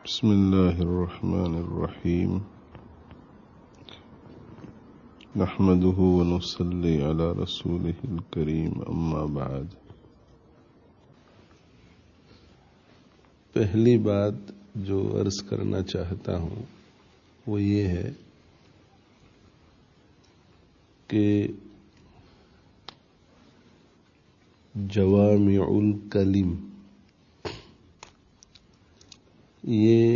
بسم اللہ الرحمن الرحیم نحمده ونصلی علی رسولہ الکریم اما بعد۔ پہلی بات جو عرض کرنا چاہتا ہوں وہ یہ ہے کہ جوامع الکلم یہ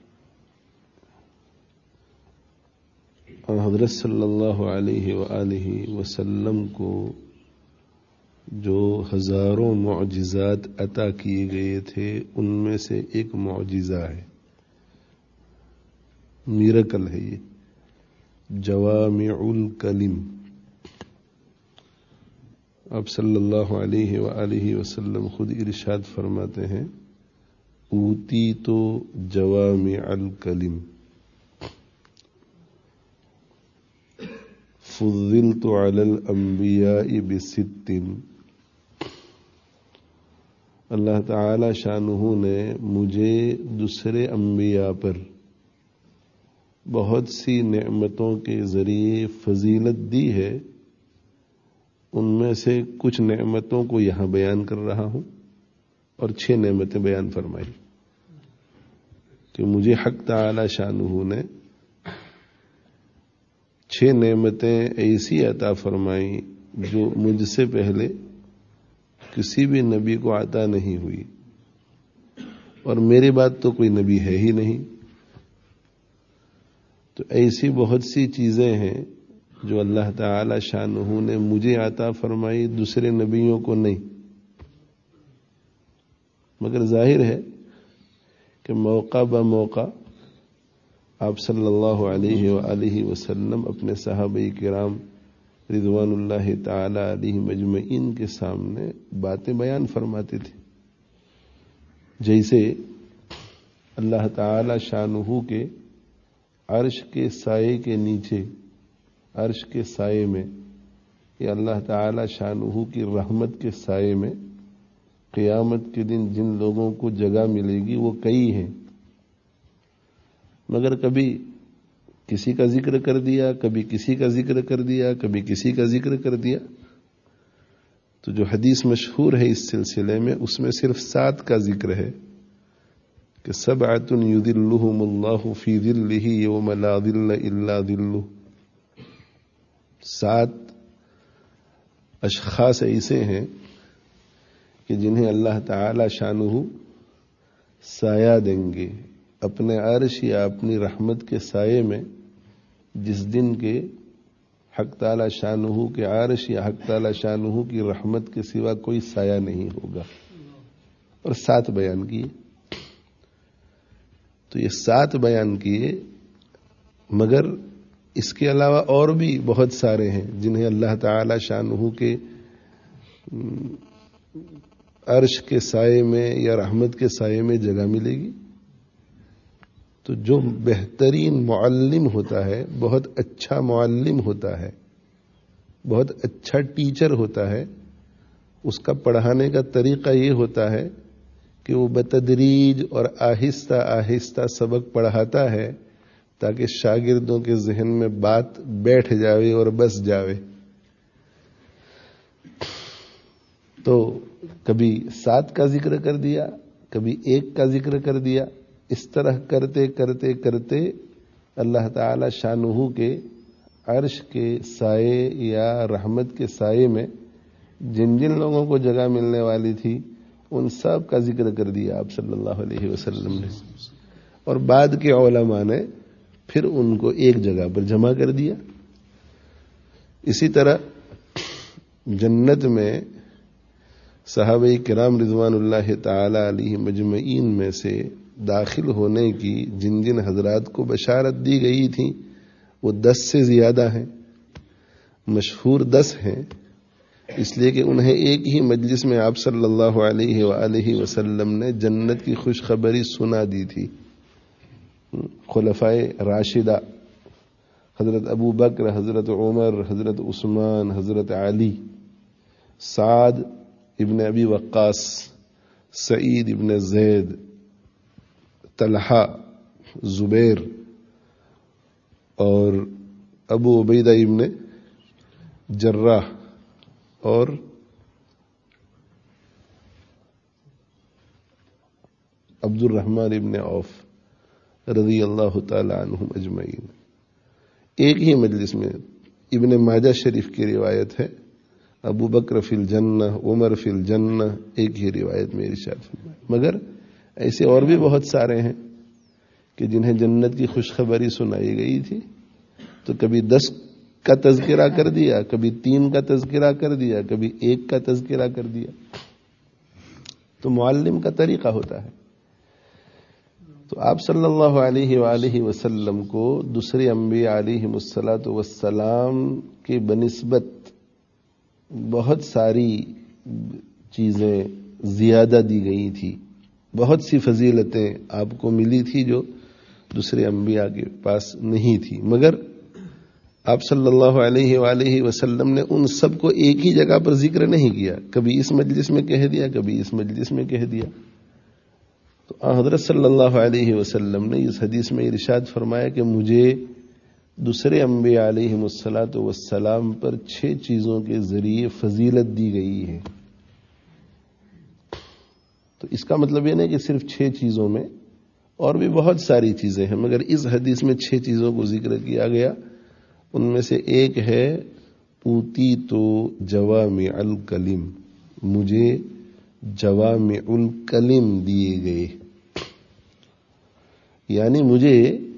حضرت صلی اللہ علیہ وآلہ وسلم کو جو ہزاروں معجزات عطا کیے گئے تھے ان میں سے ایک معجزہ ہے، میرکل ہے یہ جوامع الکلم۔ آپ صلی اللہ علیہ وآلہ وسلم خود ارشاد فرماتے ہیں اوتیت جوامع الکلم فضلت علی الانبیاء بست۔ اللہ تعالی شانہ نے مجھے دوسرے انبیاء پر بہت سی نعمتوں کے ذریعے فضیلت دی ہے، ان میں سے کچھ نعمتوں کو یہاں بیان کر رہا ہوں اور 6 نعمتیں بیان فرمائی کہ مجھے حق تعالی شانہ نے 6 نعمتیں ایسی عطا فرمائی جو مجھ سے پہلے کسی بھی نبی کو عطا نہیں ہوئی، اور میرے بعد تو کوئی نبی ہے ہی نہیں۔ تو ایسی بہت سی چیزیں ہیں جو اللہ تعالی شانہ نے مجھے عطا فرمائی، دوسرے نبیوں کو نہیں، مگر ظاہر ہے کہ موقع بموقع آپ صلی اللہ علیہ وآلہ وسلم اپنے صحابہ کرام رضوان اللہ تعالی علیہ مجمعین کے سامنے باتیں بیان فرماتے تھے، جیسے اللہ تعالی شانہ کے عرش کے سائے کے نیچے، عرش کے سائے میں، یا اللہ تعالی شانہ کی رحمت کے سائے میں قیامت کے دن جن لوگوں کو جگہ ملے گی وہ کئی ہیں، مگر کبھی کسی کا ذکر کر دیا، کبھی کسی کا ذکر کر دیا، کبھی کسی کا ذکر کر دیا۔ تو جو حدیث مشہور ہے اس سلسلے میں، اس میں صرف 7 کا ذکر ہے کہ 7 یذلہم اللہ فی ظلہ یوم لا ظل الا ظلہ۔ 7 اشخاص ایسے ہیں کہ جنہیں اللہ تعالی شانہ سایہ دیں گے اپنے عرش یا اپنی رحمت کے سائے میں، جس دن کے حق تعالی شانہ کے عرش یا حق تعالی شانہ کی رحمت کے سوا کوئی سایہ نہیں ہوگا، اور 7 بیان کیے۔ تو یہ 7 بیان کیے، مگر اس کے علاوہ اور بھی بہت سارے ہیں جنہیں اللہ تعالی شانہ کے عرش کے سائے میں یا رحمت کے سائے میں جگہ ملے گی۔ تو جو بہترین معلم ہوتا ہے، بہت اچھا معلم ہوتا ہے، بہت اچھا ٹیچر ہوتا ہے، اس کا پڑھانے کا طریقہ یہ ہوتا ہے کہ وہ بتدریج اور آہستہ آہستہ سبق پڑھاتا ہے تاکہ شاگردوں کے ذہن میں بات بیٹھ جاوے اور بس جاوے۔ تو کبھی 7 کا ذکر کر دیا، کبھی 1 کا ذکر کر دیا، اس طرح کرتے کرتے کرتے اللہ تعالی شانہ کے عرش کے سائے یا رحمت کے سائے میں جن جن لوگوں کو جگہ ملنے والی تھی ان سب کا ذکر کر دیا آپ صلی اللہ علیہ وسلم نے، اور بعد کے علماء نے پھر ان کو ایک جگہ پر جمع کر دیا۔ اسی طرح جنت میں صحابہ کرام رضوان اللہ تعالی علیہ مجمعین میں سے داخل ہونے کی جن جن حضرات کو بشارت دی گئی تھی وہ 10 سے زیادہ ہیں، مشہور 10 ہیں، اس لیے کہ انہیں ایک ہی مجلس میں آپ صلی اللہ علیہ وآلہ وسلم نے جنت کی خوشخبری سنا دی تھی۔ خلفائے راشدہ حضرت ابو بکر، حضرت عمر، حضرت عثمان، حضرت علی، سعد ابن ابی وقاص، سعید ابن زید، طلحہ، زبیر اور ابو عبیدہ ابن جراح اور عبد الرحمن ابن عوف رضی اللہ تعالی عنہم اجمعین ایک ہی مجلس میں. ابن ماجہ شریف کی روایت ہے، ابو بکر فی الجنہ، عمر فی الجنہ، ایک ہی روایت میں ارشاد فرمایا. مگر ایسے اور بھی بہت سارے ہیں کہ جنہیں جنت کی خوشخبری سنائی گئی تھی تو کبھی 10 کا تذکرہ کر دیا، کبھی 3 کا تذکرہ کر دیا، کبھی 1 کا تذکرہ کر دیا. تو معلم کا طریقہ ہوتا ہے. تو آپ صلی اللہ علیہ وآلہ وسلم کو دوسرے انبیاء علیہم الصلاۃ والسلام کے بنسبت بہت ساری چیزیں زیادہ دی گئی تھی، بہت سی فضیلتیں آپ کو ملی تھی جو دوسرے انبیاء کے پاس نہیں تھی. مگر آپ صلی اللہ علیہ وآلہ وسلم نے ان سب کو ایک ہی جگہ پر ذکر نہیں کیا، کبھی اس مجلس میں کہہ دیا، کبھی اس مجلس میں کہہ دیا. تو حضرت صلی اللہ علیہ وسلم نے اس حدیث میں ارشاد فرمایا کہ مجھے دوسرے انبیاء علیہم الصلاۃ والسلام پر 6 چیزوں کے ذریعے فضیلت دی گئی ہے. تو اس کا مطلب یہ نہیں کہ صرف 6 چیزوں میں، اور بھی بہت ساری چیزیں ہیں، مگر اس حدیث میں 6 چیزوں کو ذکر کیا گیا. ان میں سے ایک ہے اوتی تو جوامع الکلم، مجھے جوامع الکلم دیے گئے، یعنی مجھے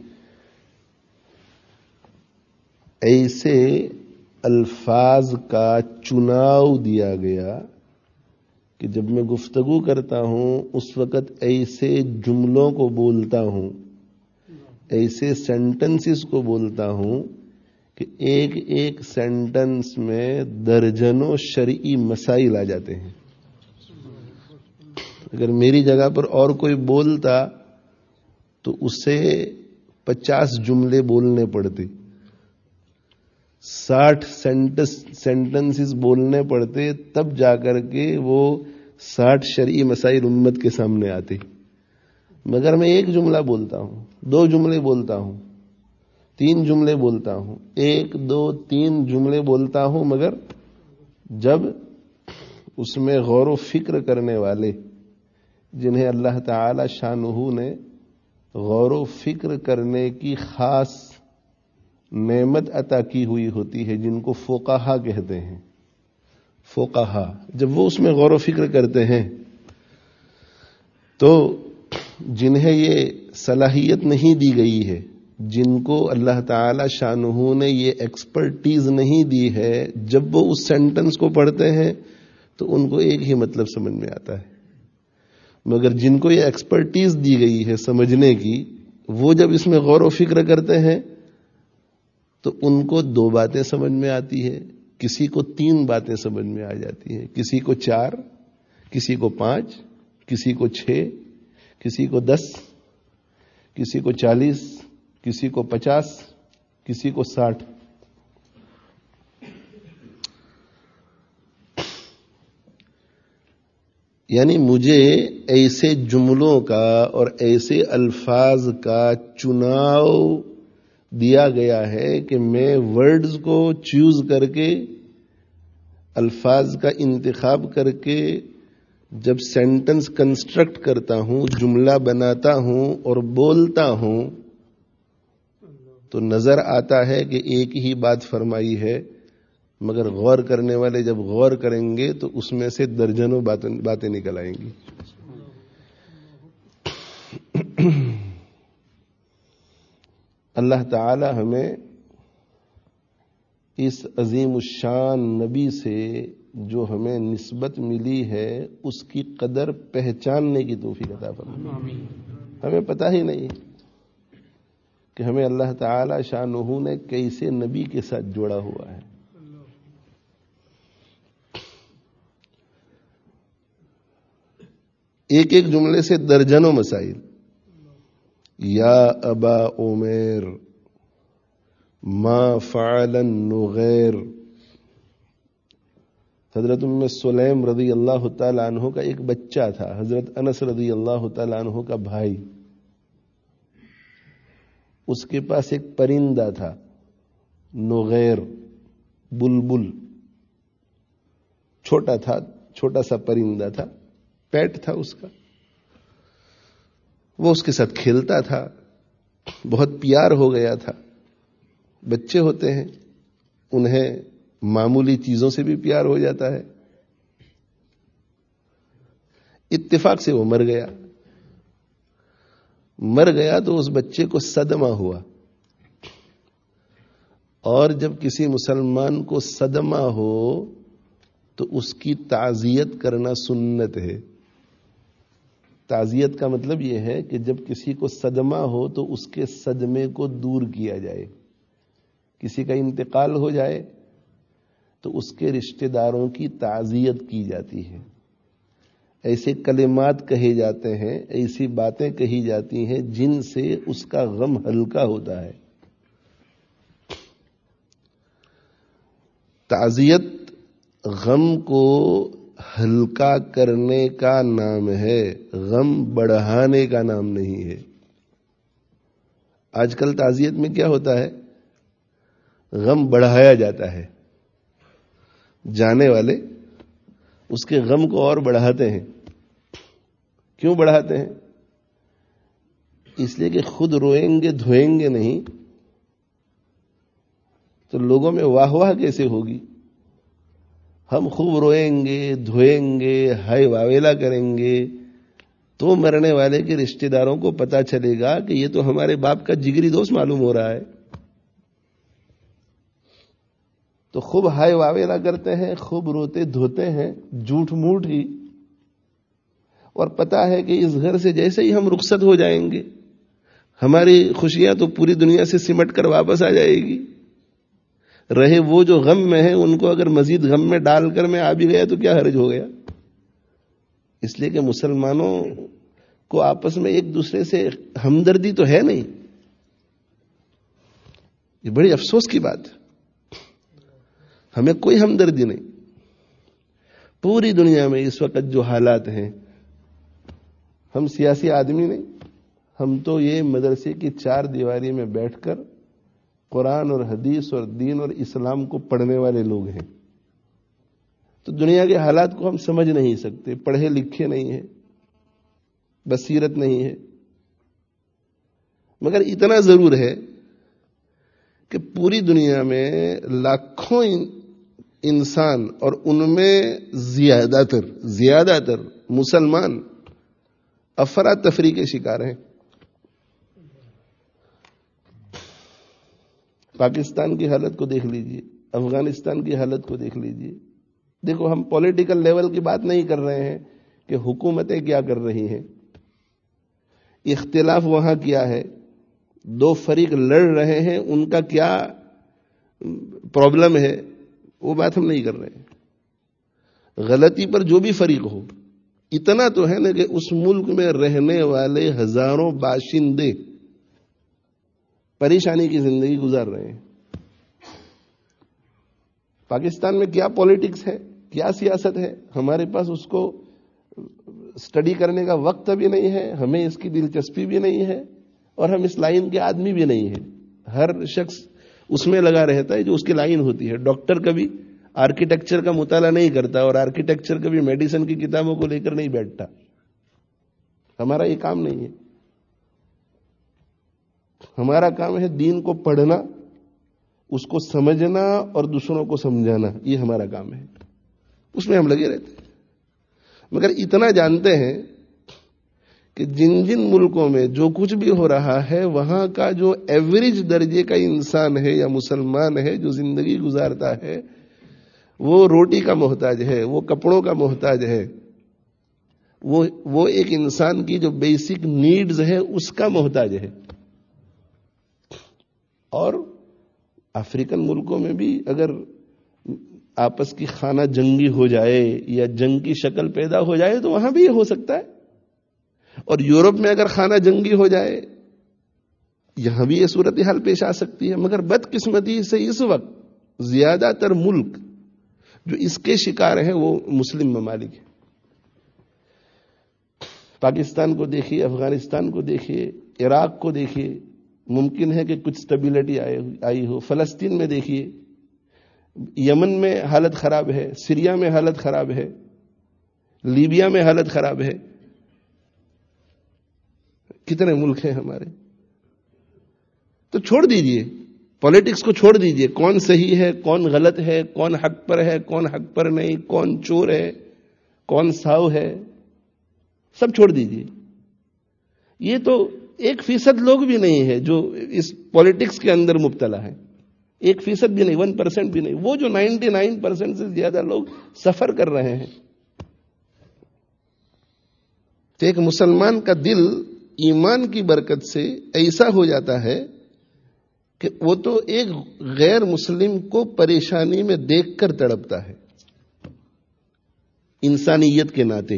ایسے الفاظ کا چناؤ دیا گیا کہ جب میں گفتگو کرتا ہوں اس وقت ایسے جملوں کو بولتا ہوں، ایسے سینٹنسز کو بولتا ہوں کہ ایک ایک سینٹنس میں درجنوں شرعی مسائل آ جاتے ہیں. اگر میری جگہ پر اور کوئی بولتا تو اسے 50 جملے بولنے پڑتے، 60 سینٹنسز بولنے پڑتے، تب جا کر کے وہ 60 شرعی مسائل امت کے سامنے آتے. مگر میں ایک جملہ بولتا ہوں، 2 جملے بولتا ہوں، 3 جملے بولتا ہوں، 1 2 3 جملے بولتا ہوں، مگر جب اس میں غور و فکر کرنے والے، جنہیں اللہ تعالی شانہ نے غور و فکر کرنے کی خاص نعمت عطا کی ہوئی ہوتی ہے، جن کو فقہا کہتے ہیں، فقہا، جب وہ اس میں غور و فکر کرتے ہیں تو جنہیں یہ صلاحیت نہیں دی گئی ہے، جن کو اللہ تعالی شانہ نے یہ ایکسپرٹیز نہیں دی ہے، جب وہ اس سینٹنس کو پڑھتے ہیں تو ان کو ایک ہی مطلب سمجھ میں آتا ہے. مگر جن کو یہ ایکسپرٹیز دی گئی ہے سمجھنے کی، وہ جب اس میں غور و فکر کرتے ہیں تو ان کو 2 باتیں سمجھ میں آتی ہے، کسی کو 3 باتیں سمجھ میں آ جاتی ہیں، کسی کو 4، کسی کو 5، کسی کو 6، کسی کو 10، کسی کو 40، کسی کو 50، کسی کو 60. یعنی مجھے ایسے جملوں کا اور ایسے الفاظ کا چناؤ دیا گیا ہے کہ میں ورڈز کو چوز کر کے، الفاظ کا انتخاب کر کے جب سینٹنس کنسٹرکٹ کرتا ہوں، جملہ بناتا ہوں اور بولتا ہوں تو نظر آتا ہے کہ ایک ہی بات فرمائی ہے، مگر غور کرنے والے جب غور کریں گے تو اس میں سے درجنوں باتیں نکل آئیں گی. اللہ تعالی ہمیں اس عظیم الشان نبی سے جو ہمیں نسبت ملی ہے اس کی قدر پہچاننے کی توفیق عطا فرمائے. ہمیں پتہ ہی نہیں کہ ہمیں اللہ تعالی شانہ نے کیسے نبی کے ساتھ جوڑا ہوا ہے. ایک ایک جملے سے درجنوں مسائل. یا ابا عمیر ما فعل النغیر، حضرت ام سلیم رضی اللہ تعالی عنہ کا ایک بچہ تھا، حضرت انس رضی اللہ تعالی عنہ کا بھائی. اس کے پاس ایک پرندہ تھا، نغیر، بلبل، چھوٹا تھا، چھوٹا سا پرندہ تھا، پیٹ تھا اس کا. وہ اس کے ساتھ کھیلتا تھا، بہت پیار ہو گیا تھا. بچے ہوتے ہیں، انہیں معمولی چیزوں سے بھی پیار ہو جاتا ہے. اتفاق سے وہ مر گیا. مر گیا تو اس بچے کو صدمہ ہوا. اور جب کسی مسلمان کو صدمہ ہو تو اس کی تعزیت کرنا سنت ہے. تعزیت کا مطلب یہ ہے کہ جب کسی کو صدمہ ہو تو اس کے صدمے کو دور کیا جائے. کسی کا انتقال ہو جائے تو اس کے رشتہ داروں کی تعزیت کی جاتی ہے. ایسے کلمات کہے جاتے ہیں، ایسی باتیں کہی جاتی ہیں جن سے اس کا غم ہلکا ہوتا ہے. تعزیت غم کو ہلکا کرنے کا نام ہے، غم بڑھانے کا نام نہیں ہے. آج کل تعزیت میں کیا ہوتا ہے؟ غم بڑھایا جاتا ہے. جانے والے اس کے غم کو اور بڑھاتے ہیں. کیوں بڑھاتے ہیں؟ اس لیے کہ خود روئیں گے دھوئیں گے نہیں تو لوگوں میں واہ واہ کیسے ہوگی؟ ہم خوب روئیں گے دھوئیں گے ہائے واویلا کریں گے تو مرنے والے کے رشتہ داروں کو پتا چلے گا کہ یہ تو ہمارے باپ کا جگری دوست معلوم ہو رہا ہے. تو خوب ہائے واویلا کرتے ہیں، خوب روتے دھوتے ہیں، جھوٹ موٹ ہی. اور پتا ہے کہ اس گھر سے جیسے ہی ہم رخصت ہو جائیں گے ہماری خوشیاں تو پوری دنیا سے سمٹ کر واپس آ جائے گی. رہے وہ جو غم میں ہیں ان کو اگر مزید غم میں ڈال کر میں آ بھی گیا تو کیا حرج ہو گیا؟ اس لیے کہ مسلمانوں کو آپس میں ایک دوسرے سے ہمدردی تو ہے نہیں. یہ بڑی افسوس کی بات ہے. ہمیں کوئی ہمدردی نہیں. پوری دنیا میں اس وقت جو حالات ہیں، ہم سیاسی آدمی نہیں، ہم تو یہ مدرسے کی چار دیواری میں بیٹھ کر قرآن اور حدیث اور دین اور اسلام کو پڑھنے والے لوگ ہیں. تو دنیا کے حالات کو ہم سمجھ نہیں سکتے، پڑھے لکھے نہیں ہیں، بصیرت نہیں ہے. مگر اتنا ضرور ہے کہ پوری دنیا میں لاکھوں انسان اور ان میں زیادہ تر مسلمان افراتفری کے شکار ہیں. پاکستان کی حالت کو دیکھ لیجئے، افغانستان کی حالت کو دیکھ لیجئے. دیکھو، ہم پولیٹیکل لیول کی بات نہیں کر رہے ہیں کہ حکومتیں کیا کر رہی ہیں، اختلاف وہاں کیا ہے، دو فریق لڑ رہے ہیں ان کا کیا پرابلم ہے، وہ بات ہم نہیں کر رہے ہیں. غلطی پر جو بھی فریق ہو، اتنا تو ہے نا کہ اس ملک میں رہنے والے ہزاروں باشندے پریشانی کی زندگی گزار رہے ہیں. پاکستان میں کیا پولیٹکس ہے، کیا سیاست ہے، ہمارے پاس اس کو اسٹڈی کرنے کا وقت بھی نہیں ہے، ہمیں اس کی دلچسپی بھی نہیں ہے، اور ہم اس لائن کے آدمی بھی نہیں ہیں. ہر شخص اس میں لگا رہتا ہے جو اس کی لائن ہوتی ہے. ڈاکٹر کبھی آرکیٹیکچر کا مطالعہ نہیں کرتا اور آرکیٹیکچر کبھی میڈیسن کی کتابوں کو لے کر نہیں بیٹھتا. ہمارا یہ کام نہیں ہے. ہمارا کام ہے دین کو پڑھنا، اس کو سمجھنا اور دوسروں کو سمجھانا. یہ ہمارا کام ہے، اس میں ہم لگے رہتے ہیں. مگر اتنا جانتے ہیں کہ جن جن ملکوں میں جو کچھ بھی ہو رہا ہے وہاں کا جو ایوریج درجے کا انسان ہے یا مسلمان ہے جو زندگی گزارتا ہے وہ روٹی کا محتاج ہے، وہ کپڑوں کا محتاج ہے، وہ ایک انسان کی جو بیسک نیڈز ہے اس کا محتاج ہے. اور افریقن ملکوں میں بھی اگر آپس کی خانہ جنگی ہو جائے یا جنگ کی شکل پیدا ہو جائے تو وہاں بھی یہ ہو سکتا ہے. اور یورپ میں اگر خانہ جنگی ہو جائے یہاں بھی یہ صورتحال پیش آ سکتی ہے. مگر بدقسمتی سے اس وقت زیادہ تر ملک جو اس کے شکار ہیں وہ مسلم ممالک ہیں. پاکستان کو دیکھیے، افغانستان کو دیکھیے، عراق کو دیکھیے، ممکن ہے کہ کچھ اسٹیبلٹی آئی ہو. فلسطین میں دیکھیے، یمن میں حالت خراب ہے، سیریا میں حالت خراب ہے، لیبیا میں حالت خراب ہے. کتنے ملک ہیں ہمارے. تو چھوڑ دیجئے، پالیٹکس کو چھوڑ دیجئے. کون صحیح ہے، کون غلط ہے، کون حق پر ہے، کون حق پر نہیں، کون چور ہے، کون ساؤ ہے، سب چھوڑ دیجئے. یہ تو 1% لوگ بھی نہیں ہے جو اس پالیٹکس کے اندر مبتلا ہے. 1% بھی نہیں، 1% بھی نہیں. وہ جو 99% سے زیادہ لوگ سفر کر رہے ہیں. تو ایک مسلمان کا دل ایمان کی برکت سے ایسا ہو جاتا ہے کہ وہ تو ایک غیر مسلم کو پریشانی میں دیکھ کر تڑپتا ہے، انسانیت کے ناطے.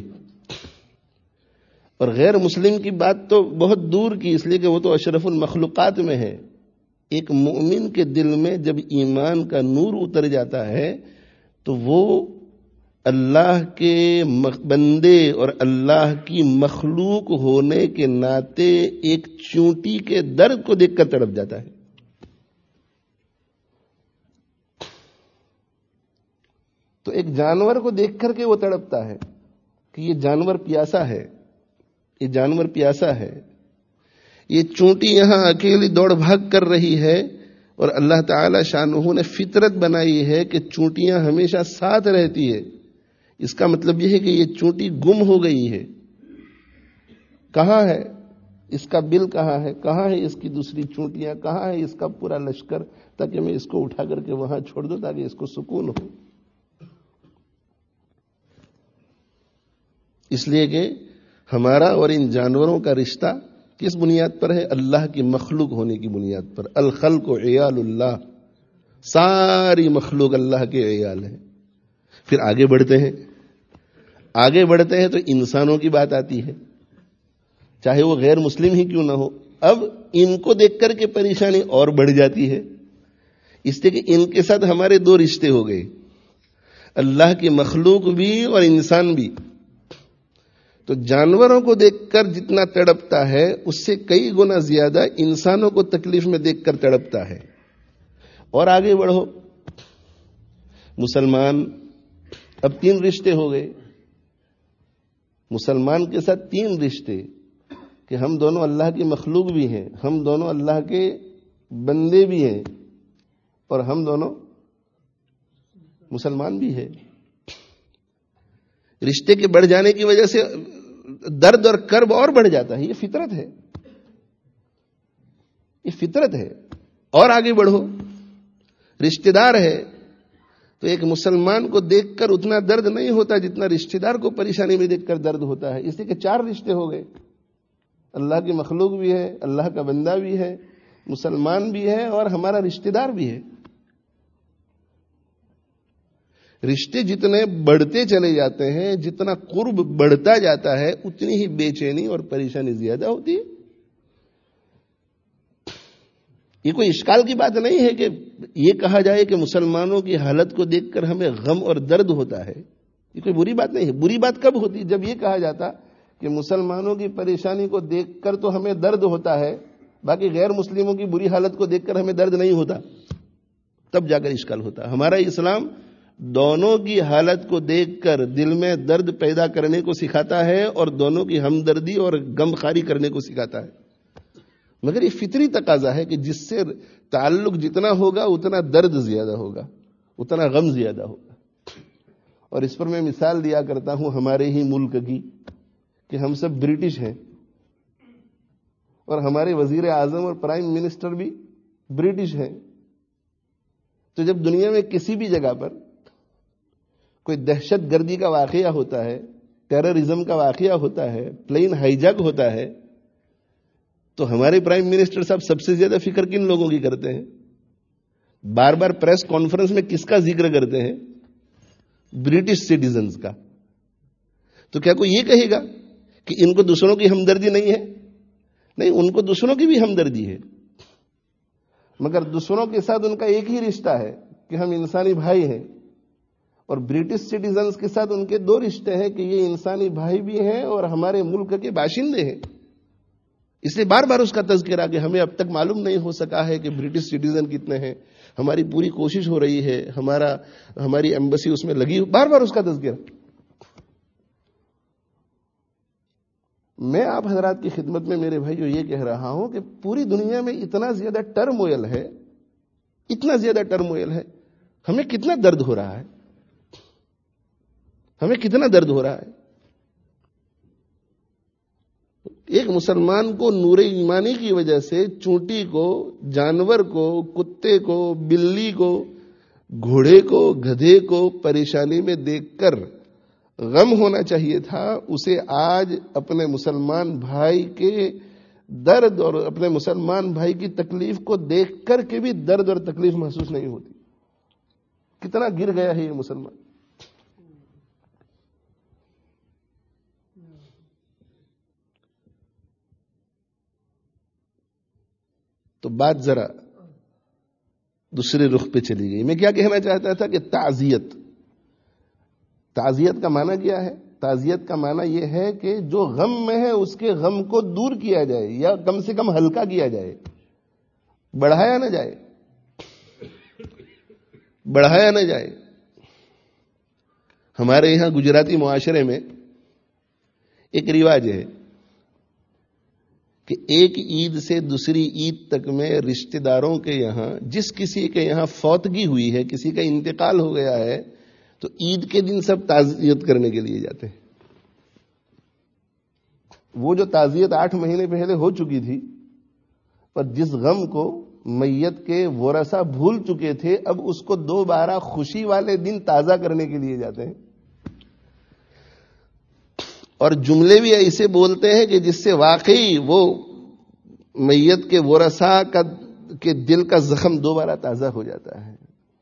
اور غیر مسلم کی بات تو بہت دور کی، اس لیے کہ وہ تو اشرف المخلوقات میں ہے. ایک مومن کے دل میں جب ایمان کا نور اتر جاتا ہے تو وہ اللہ کے بندے اور اللہ کی مخلوق ہونے کے ناطے ایک چونٹی کے درد کو دیکھ کر تڑپ جاتا ہے. تو ایک جانور کو دیکھ کر کے وہ تڑپتا ہے کہ یہ جانور پیاسا ہے، یہ جانور پیاسا ہے. یہ چونٹی یہاں اکیلی دوڑ بھاگ کر رہی ہے، اور اللہ تعالی شانہ نے فطرت بنائی ہے کہ چونٹیاں ہمیشہ ساتھ رہتی ہے. اس کا مطلب یہ ہے کہ یہ چونٹی گم ہو گئی ہے. کہاں ہے اس کا بل، کہاں ہے، کہاں ہے اس کی دوسری چونٹیاں، کہاں ہے اس کا پورا لشکر، تاکہ میں اس کو اٹھا کر کے وہاں چھوڑ دوں تاکہ اس کو سکون ہو. اس لیے کہ ہمارا اور ان جانوروں کا رشتہ کس بنیاد پر ہے؟ اللہ کی مخلوق ہونے کی بنیاد پر. الخلق عیال اللہ، ساری مخلوق اللہ کے عیال ہے. پھر آگے بڑھتے ہیں تو انسانوں کی بات آتی ہے، چاہے وہ غیر مسلم ہی کیوں نہ ہو. اب ان کو دیکھ کر کے پریشانی اور بڑھ جاتی ہے، اس لیے کہ ان کے ساتھ ہمارے دو رشتے ہو گئے، اللہ کی مخلوق بھی اور انسان بھی. تو جانوروں کو دیکھ کر جتنا تڑپتا ہے اس سے کئی گنا زیادہ انسانوں کو تکلیف میں دیکھ کر تڑپتا ہے. اور آگے بڑھو، مسلمان، اب 3 رشتے ہو گئے. مسلمان کے ساتھ 3 رشتے کہ ہم دونوں اللہ کی مخلوق بھی ہیں، ہم دونوں اللہ کے بندے بھی ہیں، اور ہم دونوں مسلمان بھی ہیں. رشتے کے بڑھ جانے کی وجہ سے درد اور کرب اور بڑھ جاتا ہے. یہ فطرت ہے، یہ فطرت ہے. اور آگے بڑھو، رشتہ دار ہے تو ایک مسلمان کو دیکھ کر اتنا درد نہیں ہوتا جتنا رشتہ دار کو پریشانی میں دیکھ کر درد ہوتا ہے. اس لیے کہ 4 رشتے ہو گئے، اللہ کی مخلوق بھی ہے، اللہ کا بندہ بھی ہے، مسلمان بھی ہے، اور ہمارا رشتہ دار بھی ہے. رشتے جتنے بڑھتے چلے جاتے ہیں، جتنا قرب بڑھتا جاتا ہے، اتنی ہی بے چینی اور پریشانی زیادہ ہوتی ہے. یہ کوئی اشکال کی بات نہیں ہے کہ یہ کہا جائے کہ مسلمانوں کی حالت کو دیکھ کر ہمیں غم اور درد ہوتا ہے. یہ کوئی بری بات نہیں ہے. بری بات کب ہوتی؟ جب یہ کہا جاتا کہ مسلمانوں کی پریشانی کو دیکھ کر تو ہمیں درد ہوتا ہے، باقی غیر مسلموں کی بری حالت کو دیکھ کر ہمیں درد نہیں ہوتا، تب جا کر اشکال ہوتا. ہمارا اسلام دونوں کی حالت کو دیکھ کر دل میں درد پیدا کرنے کو سکھاتا ہے اور دونوں کی ہمدردی اور غمخواری کرنے کو سکھاتا ہے. مگر یہ فطری تقاضا ہے کہ جس سے تعلق جتنا ہوگا اتنا درد زیادہ ہوگا، اتنا غم زیادہ ہوگا. اور اس پر میں مثال دیا کرتا ہوں ہمارے ہی ملک کی کہ ہم سب برٹش ہیں اور ہمارے وزیر اعظم اور پرائم منسٹر بھی برٹش ہیں. تو جب دنیا میں کسی بھی جگہ پر کوئی دہشت گردی کا واقعہ ہوتا ہے، ٹیررزم کا واقعہ ہوتا ہے، پلین ہائی جیک ہوتا ہے، تو ہمارے پرائم منسٹر صاحب سب سے زیادہ فکر کن لوگوں کی کرتے ہیں؟ بار بار پریس کانفرنس میں کس کا ذکر کرتے ہیں؟ برٹش سٹیزنز کا. تو کیا کوئی یہ کہے گا کہ ان کو دوسروں کی ہمدردی نہیں ہے؟ نہیں، ان کو دوسروں کی بھی ہمدردی ہے، مگر دوسروں کے ساتھ ان کا ایک ہی رشتہ ہے کہ ہم انسانی بھائی ہیں. اور برٹش سٹیزنز کے ساتھ ان کے 2 رشتے ہیں کہ یہ انسانی بھائی بھی ہیں اور ہمارے ملک کے باشندے ہیں. اس لیے بار بار اس کا تذکرہ کہ ہمیں اب تک معلوم نہیں ہو سکا ہے کہ برٹش سٹیزن کتنے ہیں. ہماری پوری کوشش ہو رہی ہے, ہماری ایمبسی اس میں لگی, بار بار اس کا تذکرہ. میں آپ حضرات کی خدمت میں میرے بھائیو یہ کہہ رہا ہوں کہ پوری دنیا میں اتنا زیادہ ٹرموئل ہے, اتنا زیادہ ٹرموئل ہے, ہمیں کتنا درد ہو رہا ہے, ہمیں کتنا درد ہو رہا ہے. ایک مسلمان کو نور ایمانی کی وجہ سے چونٹی کو, جانور کو, کتے کو, بلی کو, گھوڑے کو, گدھے کو پریشانی میں دیکھ کر غم ہونا چاہیے تھا, اسے آج اپنے مسلمان بھائی کے درد اور اپنے مسلمان بھائی کی تکلیف کو دیکھ کر کے بھی درد اور تکلیف محسوس نہیں ہوتی. کتنا گر گیا ہے یہ مسلمان. تو بات ذرا دوسرے رخ پہ چلی گئی. میں کیا کہنا چاہتا تھا کہ تعزیت کا معنی کیا ہے؟ تعزیت کا معنی یہ ہے کہ جو غم میں ہے اس کے غم کو دور کیا جائے, یا کم سے کم ہلکا کیا جائے, بڑھایا نہ جائے, بڑھایا نہ جائے. ہمارے یہاں گجراتی معاشرے میں ایک رواج ہے کہ ایک عید سے دوسری عید تک میں رشتہ داروں کے یہاں جس کسی کے یہاں فوتگی ہوئی ہے, کسی کا انتقال ہو گیا ہے, تو عید کے دن سب تعزیت کرنے کے لیے جاتے ہیں. وہ جو تعزیت 8 مہینے پہلے ہو چکی تھی, پر جس غم کو میت کے ورثہ بھول چکے تھے, اب اس کو دوبارہ خوشی والے دن تازہ کرنے کے لیے جاتے ہیں. اور جملے بھی ایسے بولتے ہیں کہ جس سے واقعی وہ میت کے ورثہ کے دل کا زخم دوبارہ تازہ ہو جاتا ہے.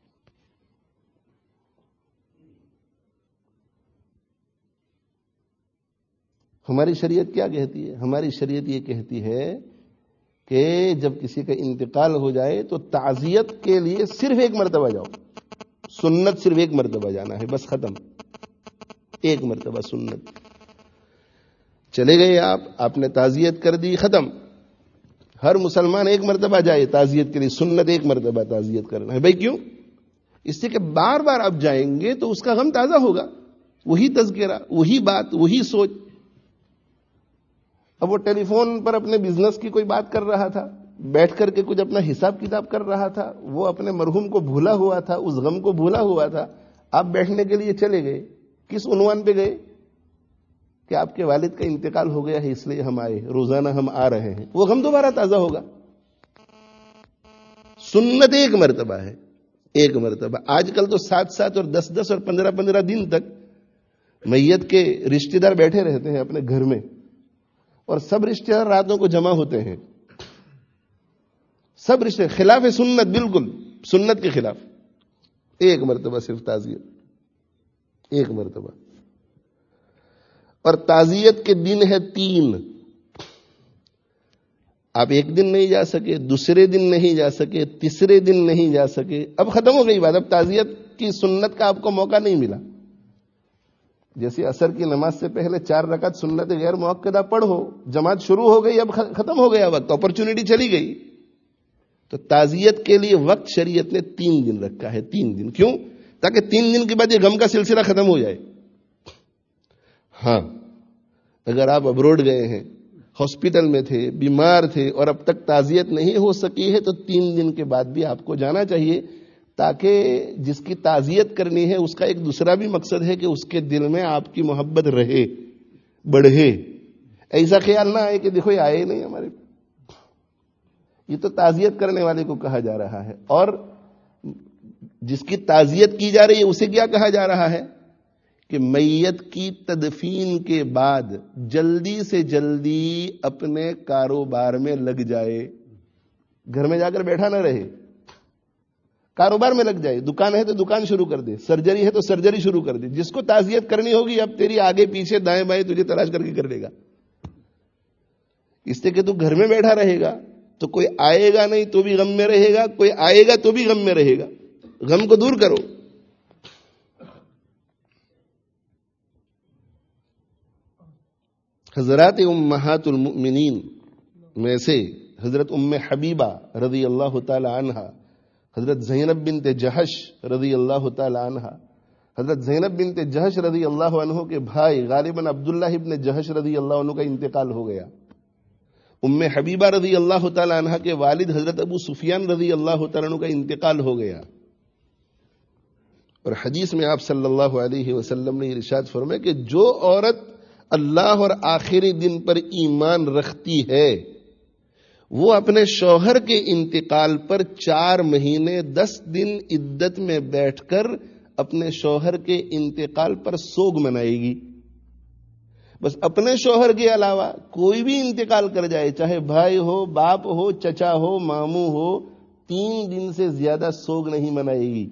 ہماری شریعت کیا کہتی ہے؟ ہماری شریعت یہ کہتی ہے کہ جب کسی کا انتقال ہو جائے تو تعزیت کے لیے صرف 1 مرتبہ جاؤ. سنت صرف 1 مرتبہ جانا ہے, بس ختم. 1 مرتبہ سنت. چلے گئے آپ نے تعزیت کر دی, ختم. ہر مسلمان 1 مرتبہ جائے تعزیت کے لیے, سنت 1 مرتبہ تعزیت کرنا ہے. بھائی کیوں؟ اس سے کہ بار بار آپ جائیں گے تو اس کا غم تازہ ہوگا, وہی تذکرہ, وہی بات, وہی سوچ. اب وہ ٹیلی فون پر اپنے بزنس کی کوئی بات کر رہا تھا, بیٹھ کر کے کچھ اپنا حساب کتاب کر رہا تھا, وہ اپنے مرحوم کو بھولا ہوا تھا, اس غم کو بھولا ہوا تھا. آپ بیٹھنے کے لیے چلے گئے, کس عنوان پہ گئے؟ کہ آپ کے والد کا انتقال ہو گیا ہے اس لیے ہم آئے, روزانہ ہم آ رہے ہیں. وہ غم دوبارہ تازہ ہوگا. سنت 1 مرتبہ ہے, 1 مرتبہ. آج کل تو 7 اور 10 اور 15 دن تک میت کے رشتہ دار بیٹھے رہتے ہیں اپنے گھر میں, اور سب رشتہ دار راتوں کو جمع ہوتے ہیں. سب رشتے خلاف سنت, بالکل سنت کے خلاف. 1 مرتبہ صرف تعزیت, 1 مرتبہ. اور تعزیت کے دن ہے 3. آپ 1 دن نہیں جا سکے, دوسرے دن نہیں جا سکے, تیسرے دن نہیں جا سکے, اب ختم ہو گئی بات. اب تعزیت کی سنت کا آپ کو موقع نہیں ملا. جیسے عصر کی نماز سے پہلے 4 رکعت سنت غیر موقدہ پڑھو, جماعت شروع ہو گئی, اب ختم ہو گیا وقت, اپرچونٹی چلی گئی. تو تعزیت کے لیے وقت شریعت نے 3 دن رکھا ہے. 3 دن کیوں؟ تاکہ 3 دن کے بعد یہ غم کا سلسلہ ختم ہو جائے. ہاں, اگر آپ ابروڈ گئے ہیں, ہاسپٹل میں تھے, بیمار تھے, اور اب تک تعزیت نہیں ہو سکی ہے, تو 3 دن کے بعد بھی آپ کو جانا چاہیے, تاکہ جس کی تعزیت کرنی ہے اس کا ایک دوسرا بھی مقصد ہے کہ اس کے دل میں آپ کی محبت رہے, بڑھے. ایسا خیال نہ آئے کہ دیکھو یہ آئے نہیں ہمارے. یہ تو تعزیت کرنے والے کو کہا جا رہا ہے, اور جس کی تعزیت کی جا رہی ہے اسے کیا کہا جا رہا ہے؟ کہ میت کی تدفین کے بعد جلدی سے جلدی اپنے کاروبار میں لگ جائے. گھر میں جا کر بیٹھا نہ رہے, کاروبار میں لگ جائے. دکان ہے تو دکان شروع کر دے, سرجری ہے تو سرجری شروع کر دے. جس کو تعزیت کرنی ہوگی اب تیری آگے پیچھے دائیں بائیں تجھے تلاش کر کے کر لے گا. اس سے کہ تو گھر میں بیٹھا رہے گا تو کوئی آئے گا نہیں تو بھی غم میں رہے گا, کوئی آئے گا تو بھی غم میں رہے گا. غم کو دور کرو. حضرات امہات المؤمنین, میں سے حضرت ام حبیبہ رضی اللہ تعالی عنہ، حضرت زینب بنت جہش رضی اللہ تعالی عنہ، حضرت زینب بنت جہش رضی اللہ عنہ کے بھائی غالباً عبداللہ ابن جہش رضی اللہ عنہ کا انتقال ہو گیا۔ ام حبیبہ رضی اللہ تعالی عنہ کے والد حضرت ابو سفیان رضی اللہ تعالی عنہ کا انتقال ہو گیا، اور حدیث میں آپ صلی اللہ علیہ وسلم نے ارشاد فرمایا کہ جو عورت اللہ اور آخری دن پر ایمان رکھتی ہے وہ اپنے شوہر کے انتقال پر 4 مہینے 10 دن عدت میں بیٹھ کر اپنے شوہر کے انتقال پر سوگ منائے گی۔ بس اپنے شوہر کے علاوہ کوئی بھی انتقال کر جائے، چاہے بھائی ہو، باپ ہو، چچا ہو، ماموں ہو، 3 دن سے زیادہ سوگ نہیں منائے گی۔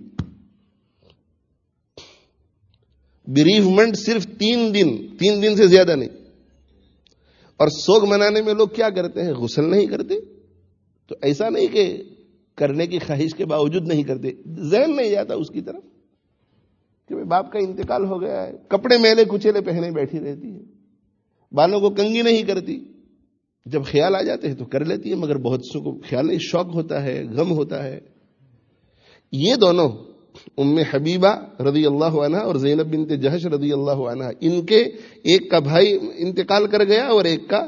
بیریفمنٹ صرف 3 دن سے زیادہ نہیں۔ اور سوگ منانے میں لوگ کیا کرتے ہیں؟ غسل نہیں کرتے، تو ایسا نہیں کہ کرنے کی خواہش کے باوجود نہیں کرتے، ذہن نہیں جاتا اس کی طرف کہ باپ کا انتقال ہو گیا ہے، کپڑے میلے کچیلے پہنے بیٹھی رہتی ہے، بالوں کو کنگھی نہیں کرتی، جب خیال آ جاتے ہیں تو کر لیتی ہے، مگر بہت سو کو خیال نہیں، شوق ہوتا ہے، غم ہوتا ہے۔ یہ دونوں ام حبیبہ رضی اللہ عنہ اور زینب بنت جہش رضی اللہ عنہ، ان کے ایک کا بھائی انتقال کر گیا اور ایک کا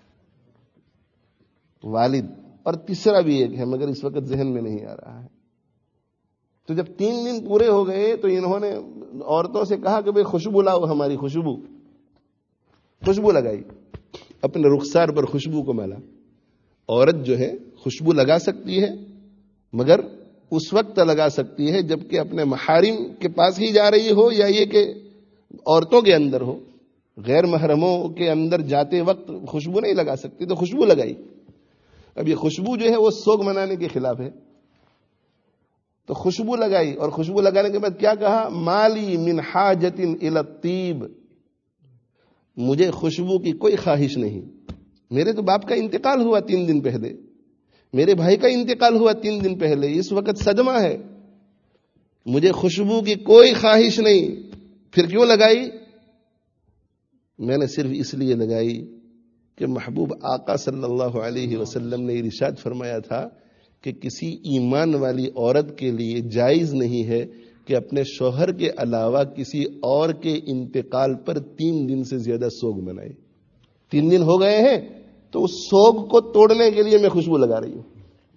والد، اور تیسرا بھی ایک ہے مگر اس وقت ذہن میں نہیں آ رہا ہے۔ تو جب 3 دن پورے ہو گئے تو انہوں نے عورتوں سے کہا کہ بھئی خوشبو لاؤ، ہماری خوشبو لگائی، اپنے رخسار پر خوشبو کو ملا۔ عورت جو ہے خوشبو لگا سکتی ہے مگر اس وقت لگا سکتی ہے جبکہ اپنے محارم کے پاس ہی جا رہی ہو، یا یہ کہ عورتوں کے اندر ہو، غیر محرموں کے اندر جاتے وقت خوشبو نہیں لگا سکتی، تو خوشبو لگائی۔ اب یہ خوشبو جو ہے وہ سوگ منانے کے خلاف ہے، تو خوشبو لگائی، اور خوشبو لگانے کے بعد کیا کہا؟ مالی من حاجت الی الطیب، مجھے خوشبو کی کوئی خواہش نہیں، میرے تو باپ کا انتقال ہوا 3 دن پہلے، میرے بھائی کا انتقال ہوا 3 دن پہلے، اس وقت صدمہ ہے، مجھے خوشبو کی کوئی خواہش نہیں۔ پھر کیوں لگائی؟ میں نے صرف اس لیے لگائی کہ محبوب آقا صلی اللہ علیہ وسلم نے ارشاد فرمایا تھا کہ کسی ایمان والی عورت کے لیے جائز نہیں ہے کہ اپنے شوہر کے علاوہ کسی اور کے انتقال پر 3 دن سے زیادہ سوگ منائے۔ 3 دن ہو گئے ہیں تو اس سوگ کو توڑنے کے لیے میں خوشبو لگا رہی ہوں۔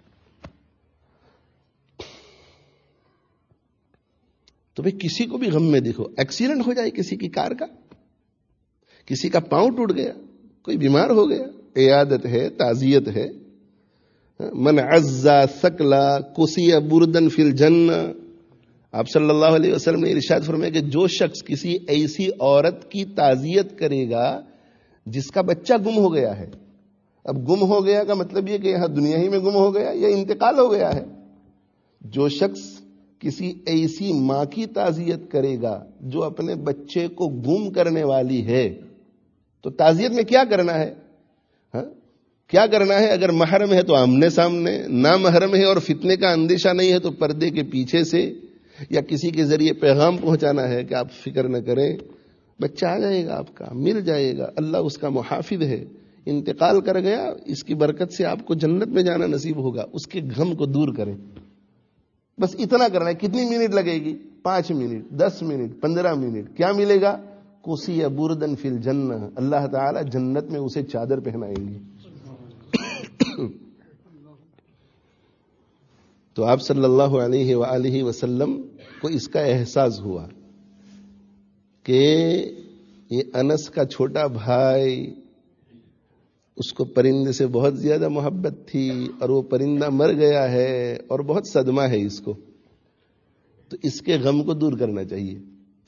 تو بھئی کسی کو بھی غم میں دیکھو، ایکسیڈنٹ ہو جائے کسی کی کار کا، کسی کا پاؤں ٹوٹ گیا، کوئی بیمار ہو گیا، عیادت ہے، تعزیت ہے۔ من عزا ثقلا کسی بردن فی الجنہ، آپ صلی اللہ علیہ وسلم نے ارشاد فرمایا کہ جو شخص کسی ایسی عورت کی تعزیت کرے گا جس کا بچہ گم ہو گیا ہے، اب گم ہو گیا کا مطلب یہ کہ یہاں دنیا ہی میں گم ہو گیا یا انتقال ہو گیا ہے، جو شخص کسی ایسی ماں کی تعزیت کرے گا جو اپنے بچے کو گم کرنے والی ہے، تو تعزیت میں کیا کرنا ہے؟ کیا کرنا ہے؟ اگر محرم ہے تو آمنے سامنے، نہ محرم ہے اور فتنے کا اندیشہ نہیں ہے تو پردے کے پیچھے سے، یا کسی کے ذریعے پیغام پہنچانا ہے کہ آپ فکر نہ کریں، بچہ آ جائے گا، آپ کا مل جائے گا، اللہ اس کا محافظ ہے، انتقال کر گیا، اس کی برکت سے آپ کو جنت میں جانا نصیب ہوگا، اس کے غم کو دور کریں۔ بس اتنا کرنا ہے۔ کتنی منٹ لگے گی؟ 5 منٹ، 10 منٹ، 15 منٹ۔ کیا ملے گا؟ کسی بردن فی الجنہ، اللہ تعالی جنت میں اسے چادر پہنائیں گے۔ تو آپ صلی اللہ علیہ وآلہ وسلم کو اس کا احساس ہوا کہ یہ انس کا چھوٹا بھائی، اس کو پرندے سے بہت زیادہ محبت تھی اور وہ پرندہ مر گیا ہے اور بہت صدمہ ہے اس کو، تو اس کے غم کو دور کرنا چاہیے۔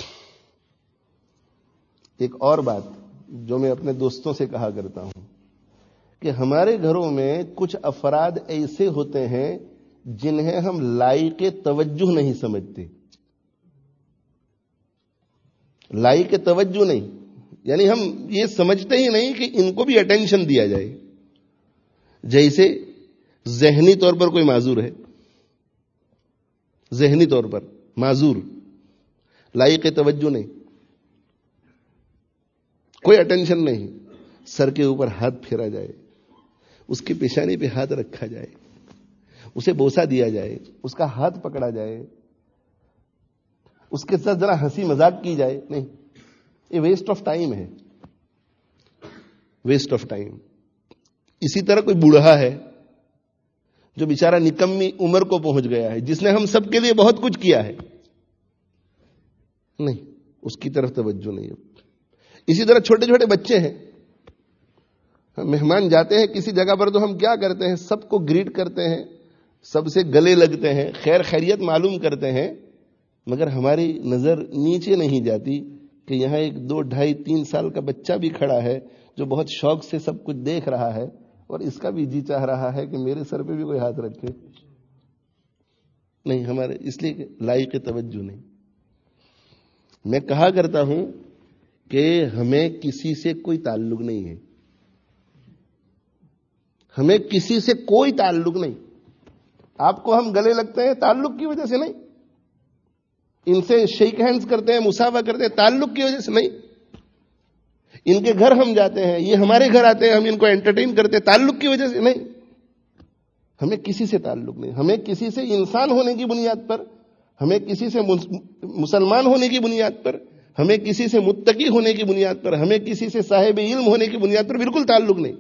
ایک اور بات جو میں اپنے دوستوں سے کہا کرتا ہوں کہ ہمارے گھروں میں کچھ افراد ایسے ہوتے ہیں جنہیں ہم لائق توجہ نہیں سمجھتے۔ لائق توجہ نہیں، یعنی ہم یہ سمجھتے ہی نہیں کہ ان کو بھی اٹینشن دیا جائے۔ جیسے ذہنی طور پر کوئی معذور ہے، ذہنی طور پر معذور، لائق توجہ نہیں، کوئی اٹینشن نہیں، سر کے اوپر ہاتھ پھیرا جائے، اس کی پیشانی پہ ہاتھ رکھا جائے, اسے بوسہ دیا جائے, اس کا ہاتھ پکڑا جائے, اس کے ساتھ ذرا ہنسی مذاق کی جائے. نہیں, یہ ویسٹ آف ٹائم ہے, ویسٹ آف ٹائم. اسی طرح کوئی بوڑھا ہے جو بیچارہ نکمی عمر کو پہنچ گیا ہے, جس نے ہم سب کے لیے بہت کچھ کیا ہے, نہیں, اس کی طرف توجہ نہیں. اسی طرح چھوٹے چھوٹے بچے ہیں, مہمان جاتے ہیں کسی جگہ پر تو ہم کیا کرتے ہیں, سب کو گریٹ کرتے ہیں, سب سے گلے لگتے ہیں, خیر خیریت معلوم کرتے ہیں, مگر ہماری نظر نیچے نہیں جاتی کہ یہاں ایک 2, 2.5, 3 سال کا بچہ بھی کھڑا ہے جو بہت شوق سے سب کچھ دیکھ رہا ہے, اور اس کا بھی جی چاہ رہا ہے کہ میرے سر پہ بھی کوئی ہاتھ رکھے. نہیں, ہمارے اس لیے لائق توجہ نہیں. میں کہا کرتا ہوں کہ ہمیں کسی سے کوئی تعلق نہیں ہے, ہمیں کسی سے کوئی تعلق نہیں. آپ کو ہم گلے لگتے ہیں تعلق کی وجہ سے نہیں, ان سے شیک ہینڈز کرتے ہیں, مصافحہ کرتے ہیں تعلق کی وجہ سے نہیں. ان کے گھر ہم جاتے ہیں, یہ ہمارے گھر آتے ہیں, ہم ان کو انٹرٹین کرتے ہیں تعلق کی وجہ سے نہیں. ہمیں کسی سے تعلق نہیں. ہمیں کسی سے انسان ہونے کی بنیاد پر, ہمیں کسی سے مسلمان ہونے کی بنیاد پر, ہمیں کسی سے متقی ہونے کی بنیاد پر, ہمیں کسی سے صاحب علم ہونے کی بنیاد پر بالکل تعلق نہیں.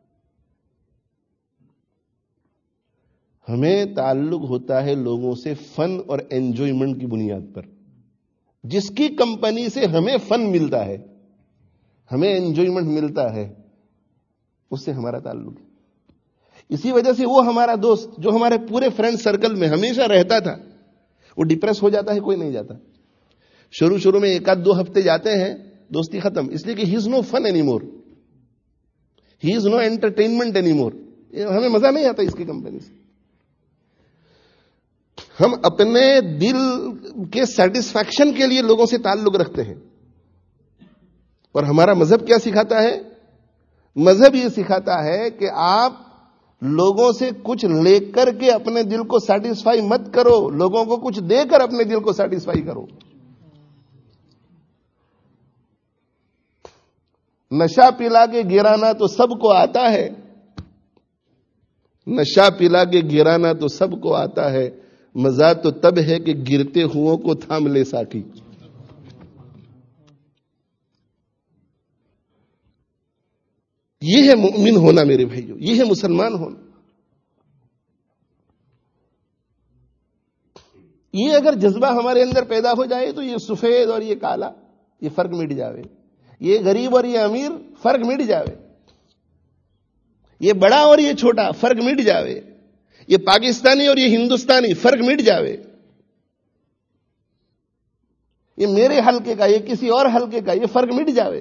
ہمیں تعلق ہوتا ہے لوگوں سے فن اور انجوائمنٹ کی بنیاد پر. جس کی کمپنی سے ہمیں فن ملتا ہے, ہمیں انجوائمنٹ ملتا ہے, اس سے ہمارا تعلق ہے. اسی وجہ سے وہ ہمارا دوست جو ہمارے پورے فرینڈ سرکل میں ہمیشہ رہتا تھا, وہ ڈپریس ہو جاتا ہے, کوئی نہیں جاتا. شروع میں 1-2 ہفتے جاتے ہیں, دوستی ختم, اس لیے کہ he is no fun any more, he is no entertainment any more. ہمیں مزہ نہیں آتا اس کی کمپنی سے. ہم اپنے دل کے سیٹسفیکشن کے لیے لوگوں سے تعلق رکھتے ہیں. اور ہمارا مذہب کیا سکھاتا ہے؟ مذہب یہ سکھاتا ہے کہ آپ لوگوں سے کچھ لے کر کے اپنے دل کو سیٹسفائی مت کرو, لوگوں کو کچھ دے کر اپنے دل کو سیٹسفائی کرو. نشہ پلا کے گرانا تو سب کو آتا ہے, نشہ پلا کے گرانا تو سب کو آتا ہے, مزہ تو تب ہے کہ گرتے ہوں کو تھام لے ساقی. یہ ہے مومن ہونا میرے بھائیو, یہ ہے مسلمان ہونا. یہ اگر جذبہ ہمارے اندر پیدا ہو جائے تو یہ سفید اور یہ کالا, یہ فرق مٹ جاوے. یہ غریب اور یہ امیر فرق مٹ جاوے. یہ بڑا اور یہ چھوٹا فرق مٹ جاوے. یہ پاکستانی اور یہ ہندوستانی فرق مٹ جاوے. یہ میرے حلقے کا, یہ کسی اور حلقے کا, یہ فرق مٹ جاوے.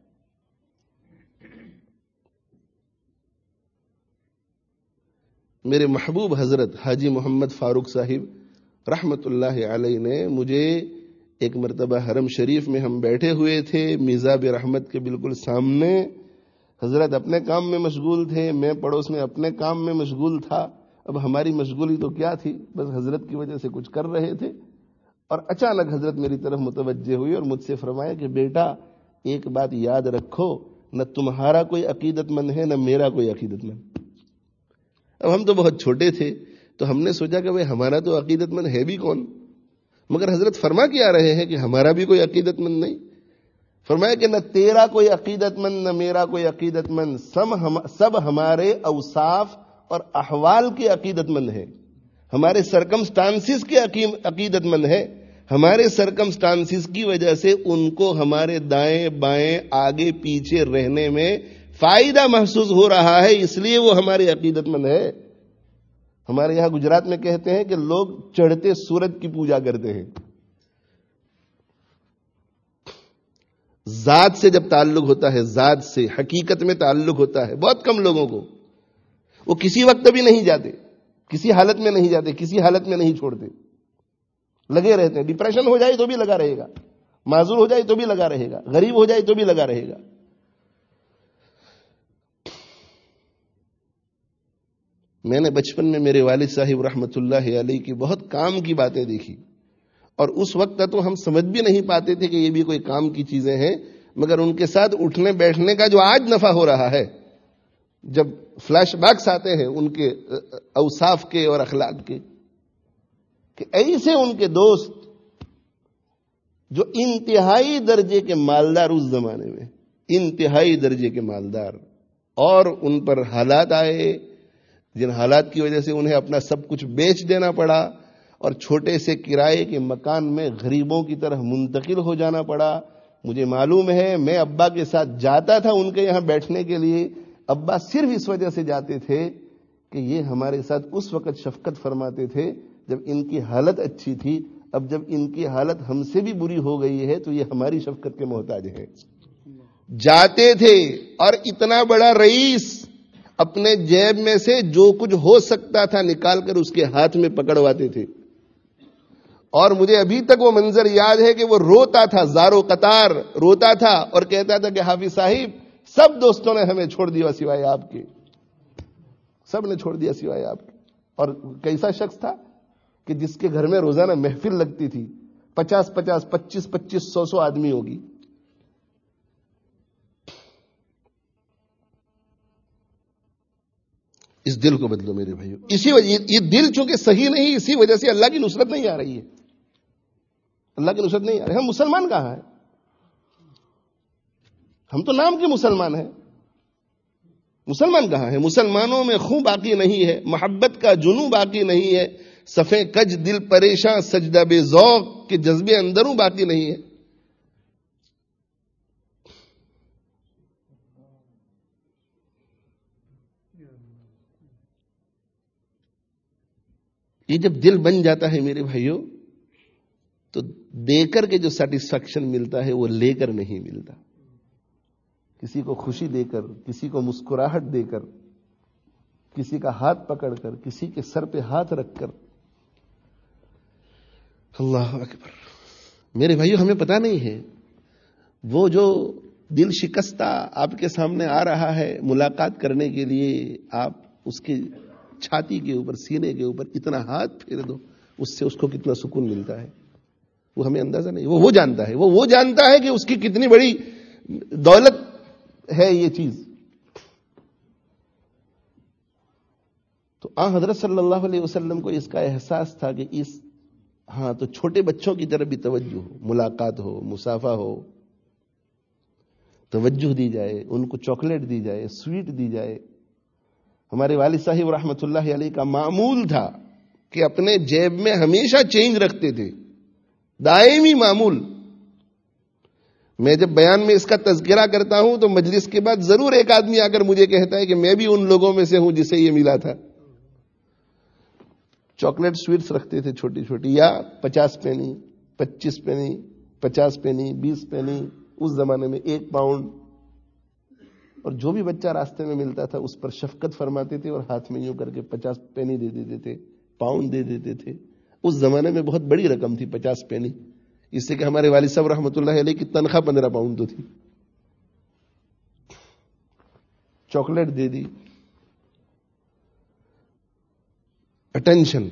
میرے محبوب حضرت حاجی محمد فاروق صاحب رحمت اللہ علیہ نے مجھے ایک مرتبہ حرم شریف میں ہم بیٹھے ہوئے تھے, میزاب رحمت کے بالکل سامنے. حضرت اپنے کام میں مشغول تھے, میں پڑوس میں اپنے کام میں مشغول تھا. اب ہماری مشغولی تو کیا تھی, بس حضرت کی وجہ سے کچھ کر رہے تھے. اور اچانک حضرت میری طرف متوجہ ہوئی اور مجھ سے فرمایا کہ بیٹا ایک بات یاد رکھو, نہ تمہارا کوئی عقیدت مند ہے نہ میرا کوئی عقیدت مند. اب ہم تو بہت چھوٹے تھے تو ہم نے سوچا کہ بھئی ہمارا تو عقیدت مند ہے بھی کون, مگر حضرت فرما کے آ رہے ہیں کہ ہمارا بھی کوئی عقیدت مند نہیں. فرمایا کہ نہ تیرا کوئی عقیدت مند نہ میرا کوئی عقیدت مند, سب ہمارے اوصاف اور احوال کے عقیدت مند ہیں. ہمارے سرکمسٹانسز کے عقیدت مند ہیں. ہمارے سرکمسٹانسز کی وجہ سے ان کو ہمارے دائیں بائیں آگے پیچھے رہنے میں فائدہ محسوس ہو رہا ہے, اس لیے وہ ہمارے عقیدت مند ہے. ہمارے یہاں گجرات میں کہتے ہیں کہ لوگ چڑھتے سورج کی پوجا کرتے ہیں. ذات سے جب تعلق ہوتا ہے, ذات سے حقیقت میں تعلق ہوتا ہے, بہت کم لوگوں کو, وہ کسی وقت بھی نہیں جاتے, کسی حالت میں نہیں جاتے, کسی حالت میں نہیں چھوڑتے, لگے رہتے ہیں. ڈپریشن ہو جائے تو بھی لگا رہے گا, معذور ہو جائے تو بھی لگا رہے گا, غریب ہو جائے تو بھی لگا رہے گا. میں نے بچپن میں میرے والد صاحب رحمت اللہ علیہ کی بہت کام کی باتیں دیکھی, اور اس وقت تو ہم سمجھ بھی نہیں پاتے تھے کہ یہ بھی کوئی کام کی چیزیں ہیں, مگر ان کے ساتھ اٹھنے بیٹھنے کا جو آج نفع ہو رہا ہے, جب فلیش بیکس آتے ہیں ان کے اوصاف کے اور اخلاق کے، کہ ایسے ان کے دوست جو انتہائی درجے کے مالدار اس زمانے میں، انتہائی درجے کے مالدار، اور ان پر حالات آئے جن حالات کی وجہ سے انہیں اپنا سب کچھ بیچ دینا پڑا اور چھوٹے سے کرائے کے مکان میں غریبوں کی طرح منتقل ہو جانا پڑا۔ مجھے معلوم ہے، میں ابا کے ساتھ جاتا تھا ان کے یہاں بیٹھنے کے لیے، ابا صرف اس وجہ سے جاتے تھے کہ یہ ہمارے ساتھ اس وقت شفقت فرماتے تھے جب ان کی حالت اچھی تھی، اب جب ان کی حالت ہم سے بھی بری ہو گئی ہے تو یہ ہماری شفقت کے محتاج ہیں۔ جاتے تھے اور اتنا بڑا رئیس اپنے جیب میں سے جو کچھ ہو سکتا تھا نکال کر اس کے ہاتھ میں پکڑواتے تھے، اور مجھے ابھی تک وہ منظر یاد ہے کہ وہ روتا تھا، زارو قطار روتا تھا اور کہتا تھا کہ حافظ صاحب سب دوستوں نے ہمیں چھوڑ دیا سوائے آپ کے، سب نے چھوڑ دیا سوائے آپ کے۔ اور کیسا شخص تھا کہ جس کے گھر میں روزانہ محفل لگتی تھی، 50 25 100 آدمی ہوگی۔ اس دل کو بدلو میرے بھائیو، اسی وجہ یہ دل چونکہ صحیح نہیں، اسی وجہ سے اللہ کی نصرت نہیں آ رہی ہے، اللہ کی نصرت نہیں آ رہی۔ ہم مسلمان کہاں ہیں؟ ہم تو نام کے مسلمان ہیں، مسلمان کہاں ہیں؟ مسلمانوں میں خون باقی نہیں ہے، محبت کا جنون باقی نہیں ہے، صفیں کج دل پریشاں سجدہ بے ذوق کے جذبے اندروں باقی نہیں ہے۔ یہ جب دل بن جاتا ہے میرے بھائیوں تو دے کر کے جو سیٹسفیکشن ملتا ہے وہ لے کر نہیں ملتا۔ کسی کو خوشی دے کر، کسی کو مسکراہٹ دے کر، کسی کا ہاتھ پکڑ کر، کسی کے سر پہ ہاتھ رکھ کر، اللہ اکبر۔ میرے بھائیو ہمیں پتہ نہیں ہے وہ جو دل شکستہ آپ کے سامنے آ رہا ہے ملاقات کرنے کے لیے، آپ اس کے چھاتی کے اوپر، سینے کے اوپر اتنا ہاتھ پھیر دو، اس سے اس کو کتنا سکون ملتا ہے وہ ہمیں اندازہ نہیں۔ وہ جانتا ہے، وہ جانتا ہے کہ اس کی کتنی بڑی دولت ہے یہ چیز۔ تو حضرت صلی اللہ علیہ وسلم کو اس کا احساس تھا کہ تو چھوٹے بچوں کی طرف بھی توجہ ہو، ملاقات ہو، مصافحہ ہو، توجہ دی جائے، ان کو چاکلیٹ دی جائے، سویٹ دی جائے۔ ہمارے والد صاحب رحمۃ اللہ علیہ کا معمول تھا کہ اپنے جیب میں ہمیشہ چینج رکھتے تھے، دائمی معمول۔ میں جب بیان میں اس کا تذکرہ کرتا ہوں تو مجلس کے بعد ضرور ایک آدمی آ کر مجھے کہتا ہے کہ میں بھی ان لوگوں میں سے ہوں جسے یہ ملا تھا۔ چاکلیٹ سویٹس رکھتے تھے چھوٹی چھوٹی، یا 50 پینی، 25 پینی، 50 پینی، 20 پینی، اس زمانے میں 1 پاؤنڈ، اور جو بھی بچہ راستے میں ملتا تھا اس پر شفقت فرماتے تھے اور ہاتھ میں یوں کر کے 50 پینی دے دیتے تھے، پاؤنڈ دے دیتے تھے۔ اس زمانے میں بہت بڑی رقم تھی 50 پینی، اس سے کہ ہمارے والد صاحب رحمۃ اللہ علیہ کی تنخواہ 15 پاؤنڈ تو تھی۔ چاکلیٹ دے دی، اٹینشن،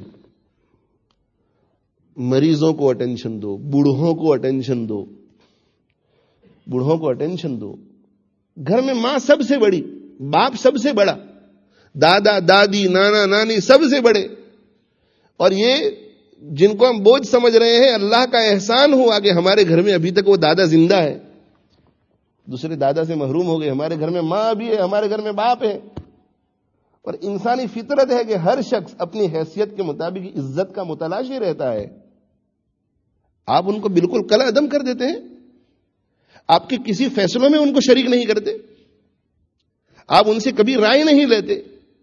مریضوں کو اٹینشن دو، بوڑھوں کو اٹینشن دو، بوڑھوں کو اٹینشن دو۔ گھر میں ماں سب سے بڑی، باپ سب سے بڑا، دادا دادی نانا نانی سب سے بڑے، اور یہ جن کو ہم بوجھ سمجھ رہے ہیں، اللہ کا احسان ہوا کہ ہمارے گھر میں ابھی تک وہ دادا زندہ ہے۔ دوسرے دادا سے محروم ہو گئے، ہمارے گھر میں ماں بھی ہے، ہمارے گھر میں باپ ہے۔ اور انسانی فطرت ہے کہ ہر شخص اپنی حیثیت کے مطابق عزت کا متلاشی رہتا ہے۔ آپ ان کو بالکل کل عدم کر دیتے ہیں، آپ کے کسی فیصلوں میں ان کو شریک نہیں کرتے، آپ ان سے کبھی رائے نہیں لیتے،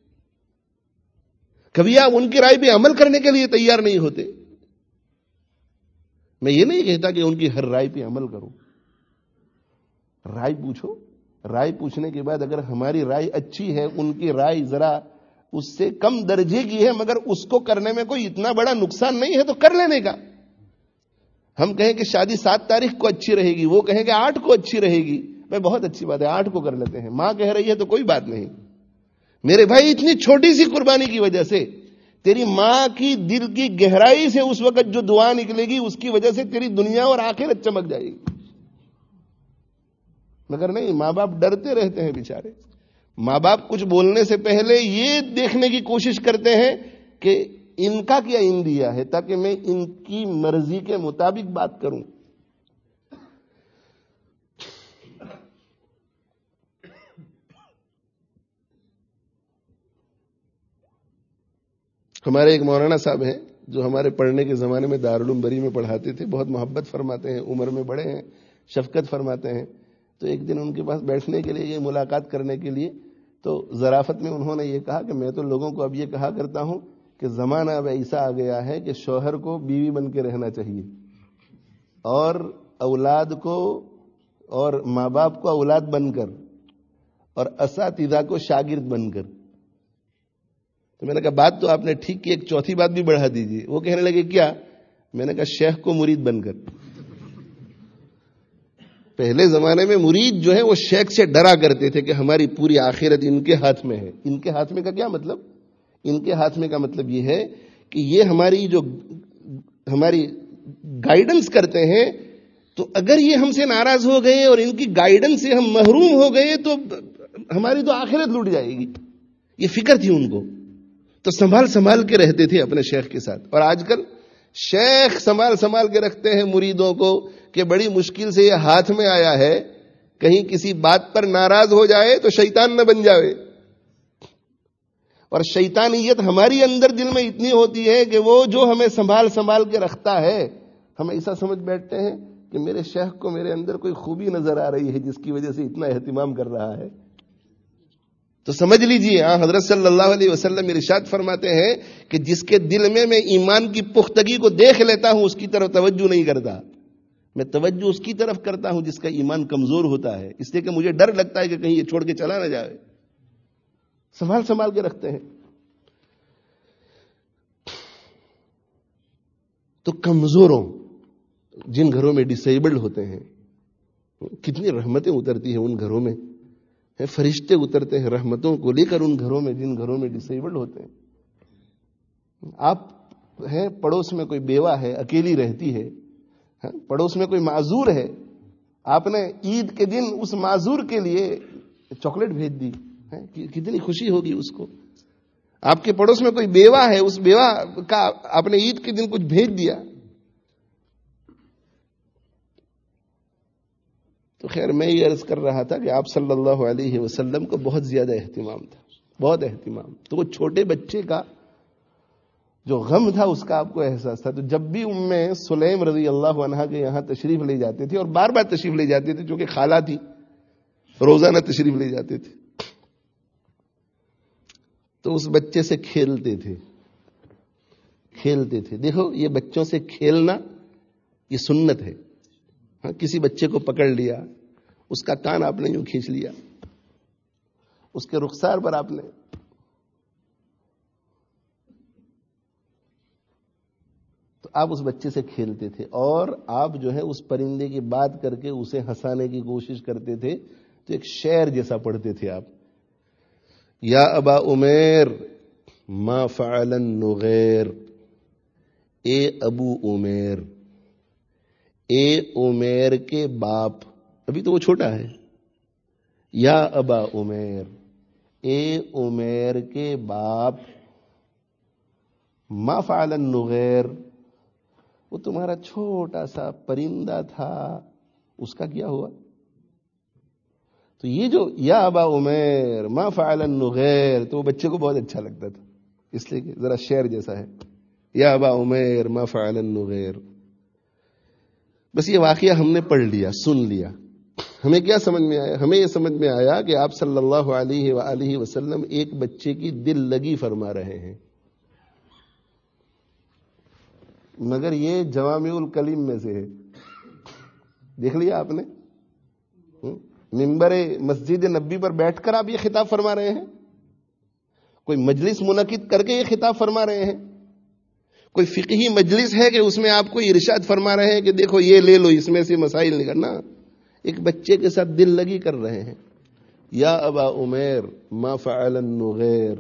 کبھی آپ ان کی رائے پہ عمل کرنے کے لیے تیار نہیں ہوتے۔ میں یہ نہیں کہتا کہ ان کی ہر رائے پہ عمل کرو، رائے پوچھو، رائے پوچھنے کے بعد اگر ہماری رائے اچھی ہے، ان کی رائے ذرا اس سے کم درجے کی ہے مگر اس کو کرنے میں کوئی اتنا بڑا نقصان نہیں ہے تو کر لینے کا۔ ہم کہیں کہ شادی 7 تاریخ کو اچھی رہے گی، وہ کہیں کہ 8 کو اچھی رہے گی، میں بہت اچھی بات ہے 8 کو کر لیتے ہیں، ماں کہہ رہی ہے تو کوئی بات نہیں۔ میرے بھائی اتنی چھوٹی سی قربانی کی وجہ سے تیری ماں کی دل کی گہرائی سے اس وقت جو دعا نکلے گی اس کی وجہ سے تیری دنیا اور آخرت چمک جائے گی۔ مگر نہیں، ماں باپ ڈرتے رہتے ہیں بیچارے، ماں باپ کچھ بولنے سے پہلے یہ دیکھنے کی کوشش کرتے ہیں کہ ان کا کیا اندیا ہے تاکہ میں ان کی مرضی کے مطابق بات کروں. ہمارے ایک مولانا صاحب ہیں جو ہمارے پڑھنے کے زمانے میں دارالعلوم بری میں پڑھاتے تھے. بہت محبت فرماتے ہیں, عمر میں بڑے ہیں, شفقت فرماتے ہیں. تو ایک دن ان کے پاس بیٹھنے کے لیے, یہ ملاقات کرنے کے لیے, تو ظرافت میں انہوں نے یہ کہا کہ میں تو لوگوں کو اب یہ کہا کرتا ہوں کہ زمانہ اب ایسا آ گیا ہے کہ شوہر کو بیوی بن کے رہنا چاہیے اور اولاد کو اور ماں باپ کو اولاد بن کر اور اساتذہ کو شاگرد بن کر. تو میں نے کہا بات تو آپ نے ٹھیک کی, ایک چوتھی بات بھی بڑھا دیجیے. وہ کہنے لگے کیا؟ میں نے کہا شیخ کو مرید بن کر. پہلے زمانے میں مرید جو ہے وہ شیخ سے ڈرا کرتے تھے کہ ہماری پوری آخرت ان کے ہاتھ میں ہے. ان کے ہاتھ میں کا کیا مطلب؟ ان کے ہاتھ میں کا مطلب یہ ہے کہ یہ ہماری گائیڈنس کرتے ہیں, تو اگر یہ ہم سے ناراض ہو گئے اور ان کی گائیڈنس سے ہم محروم ہو گئے تو ہماری تو آخرت لوٹ جائے گی. یہ فکر تھی ان کو. تو سنبھال کے رہتے تھے اپنے شیخ کے ساتھ. اور آج کل شیخ سنبھال کے رکھتے ہیں مریدوں کو کہ بڑی مشکل سے یہ ہاتھ میں آیا ہے, کہیں کسی بات پر ناراض ہو جائے تو شیطان نہ بن جائے. اور شیطانیت ہماری اندر دل میں اتنی ہوتی ہے کہ وہ جو ہمیں سنبھال کے رکھتا ہے, ہم ایسا سمجھ بیٹھتے ہیں کہ میرے شیخ کو میرے اندر کوئی خوبی نظر آ رہی ہے جس کی وجہ سے اتنا اہتمام کر رہا ہے. تو سمجھ لیجئے, حضرت صلی اللہ علیہ وسلم ارشاد فرماتے ہیں کہ جس کے دل میں ایمان کی پختگی کو دیکھ لیتا ہوں اس کی طرف توجہ نہیں کرتا. میں توجہ اس کی طرف کرتا ہوں جس کا ایمان کمزور ہوتا ہے, اس لیے کہ مجھے ڈر لگتا ہے کہ کہیں یہ چھوڑ کے چلا نہ جائے. سنبھال کے رکھتے ہیں. تو کمزوروں, جن گھروں میں ڈسیبلڈ ہوتے ہیں, کتنی رحمتیں اترتی ہیں ان گھروں میں. فرشتے اترتے ہیں رحمتوں کو لے کر ان گھروں میں جن گھروں میں ڈسیبلڈ ہوتے ہیں. آپ ہیں پڑوس میں کوئی بیوہ ہے, اکیلی رہتی ہے, پڑوس میں کوئی معذور ہے, آپ نے عید کے دن اس معذور کے لیے چاکلیٹ بھیج دی, کتنی خوشی ہوگی اس کو. آپ کے پڑوس میں کوئی بیوہ ہے, اس بیوہ کا آپ نے عید کے دن کچھ بھیج دیا. تو خیر میں یہ عرض کر رہا تھا کہ آپ صلی اللہ علیہ وسلم کو بہت زیادہ اہتمام تھا, بہت اہتمام. تو وہ چھوٹے بچے کا جو غم تھا اس کا آپ کو احساس تھا. تو جب بھی ام سلیم رضی اللہ عنہا کے یہاں تشریف لے جاتے تھے, اور بار بار تشریف لے جاتے تھے چونکہ خالہ تھی, روزانہ تشریف لے جاتے تھے, تو اس بچے سے کھیلتے تھے. دیکھو یہ بچوں سے کھیلنا یہ سنت ہے. کسی بچے کو پکڑ لیا, اس کا کان آپ نے یوں کھینچ لیا, اس کے رخسار پر آپ نے تو آپ اس بچے سے کھیلتے تھے, اور آپ جو ہے اس پرندے کی بات کر کے اسے ہنسانے کی کوشش کرتے تھے. تو ایک شعر جیسا پڑھتے تھے آپ, یا ابا عمیر ما فعل النغیر, اے ابو عمیر, اے عمیر کے باپ, ابھی تو وہ چھوٹا ہے. یا ابا عمیر, اے عمیر کے باپ, ما فعل النغیر, وہ تمہارا چھوٹا سا پرندہ تھا, اس کا کیا ہوا؟ تو یہ جو یا ابا عمیر ما فعل النغیر, تو وہ بچے کو بہت اچھا لگتا تھا, اس لیے کہ ذرا شعر جیسا ہے. یا ابا عمیر ما فعل النغیر. بس یہ واقعہ ہم نے پڑھ لیا, سن لیا. ہمیں کیا سمجھ میں آیا؟ ہمیں یہ سمجھ میں آیا کہ آپ صلی اللہ علیہ وآلہ وسلم ایک بچے کی دل لگی فرما رہے ہیں, مگر یہ جوامع الکلم میں سے ہے. دیکھ لیا آپ نے, ممبر مسجد نبی پر بیٹھ کر آپ یہ خطاب فرما رہے ہیں, کوئی مجلس منعقد کر کے یہ خطاب فرما رہے ہیں, کوئی فقہی مجلس ہے کہ اس میں آپ کو ارشاد فرما رہے ہیں کہ دیکھو یہ لے لو, اس میں سے مسائل نکلنا. ایک بچے کے ساتھ دل لگی کر رہے ہیں. یا ابا عمیر ما فعل النغیر.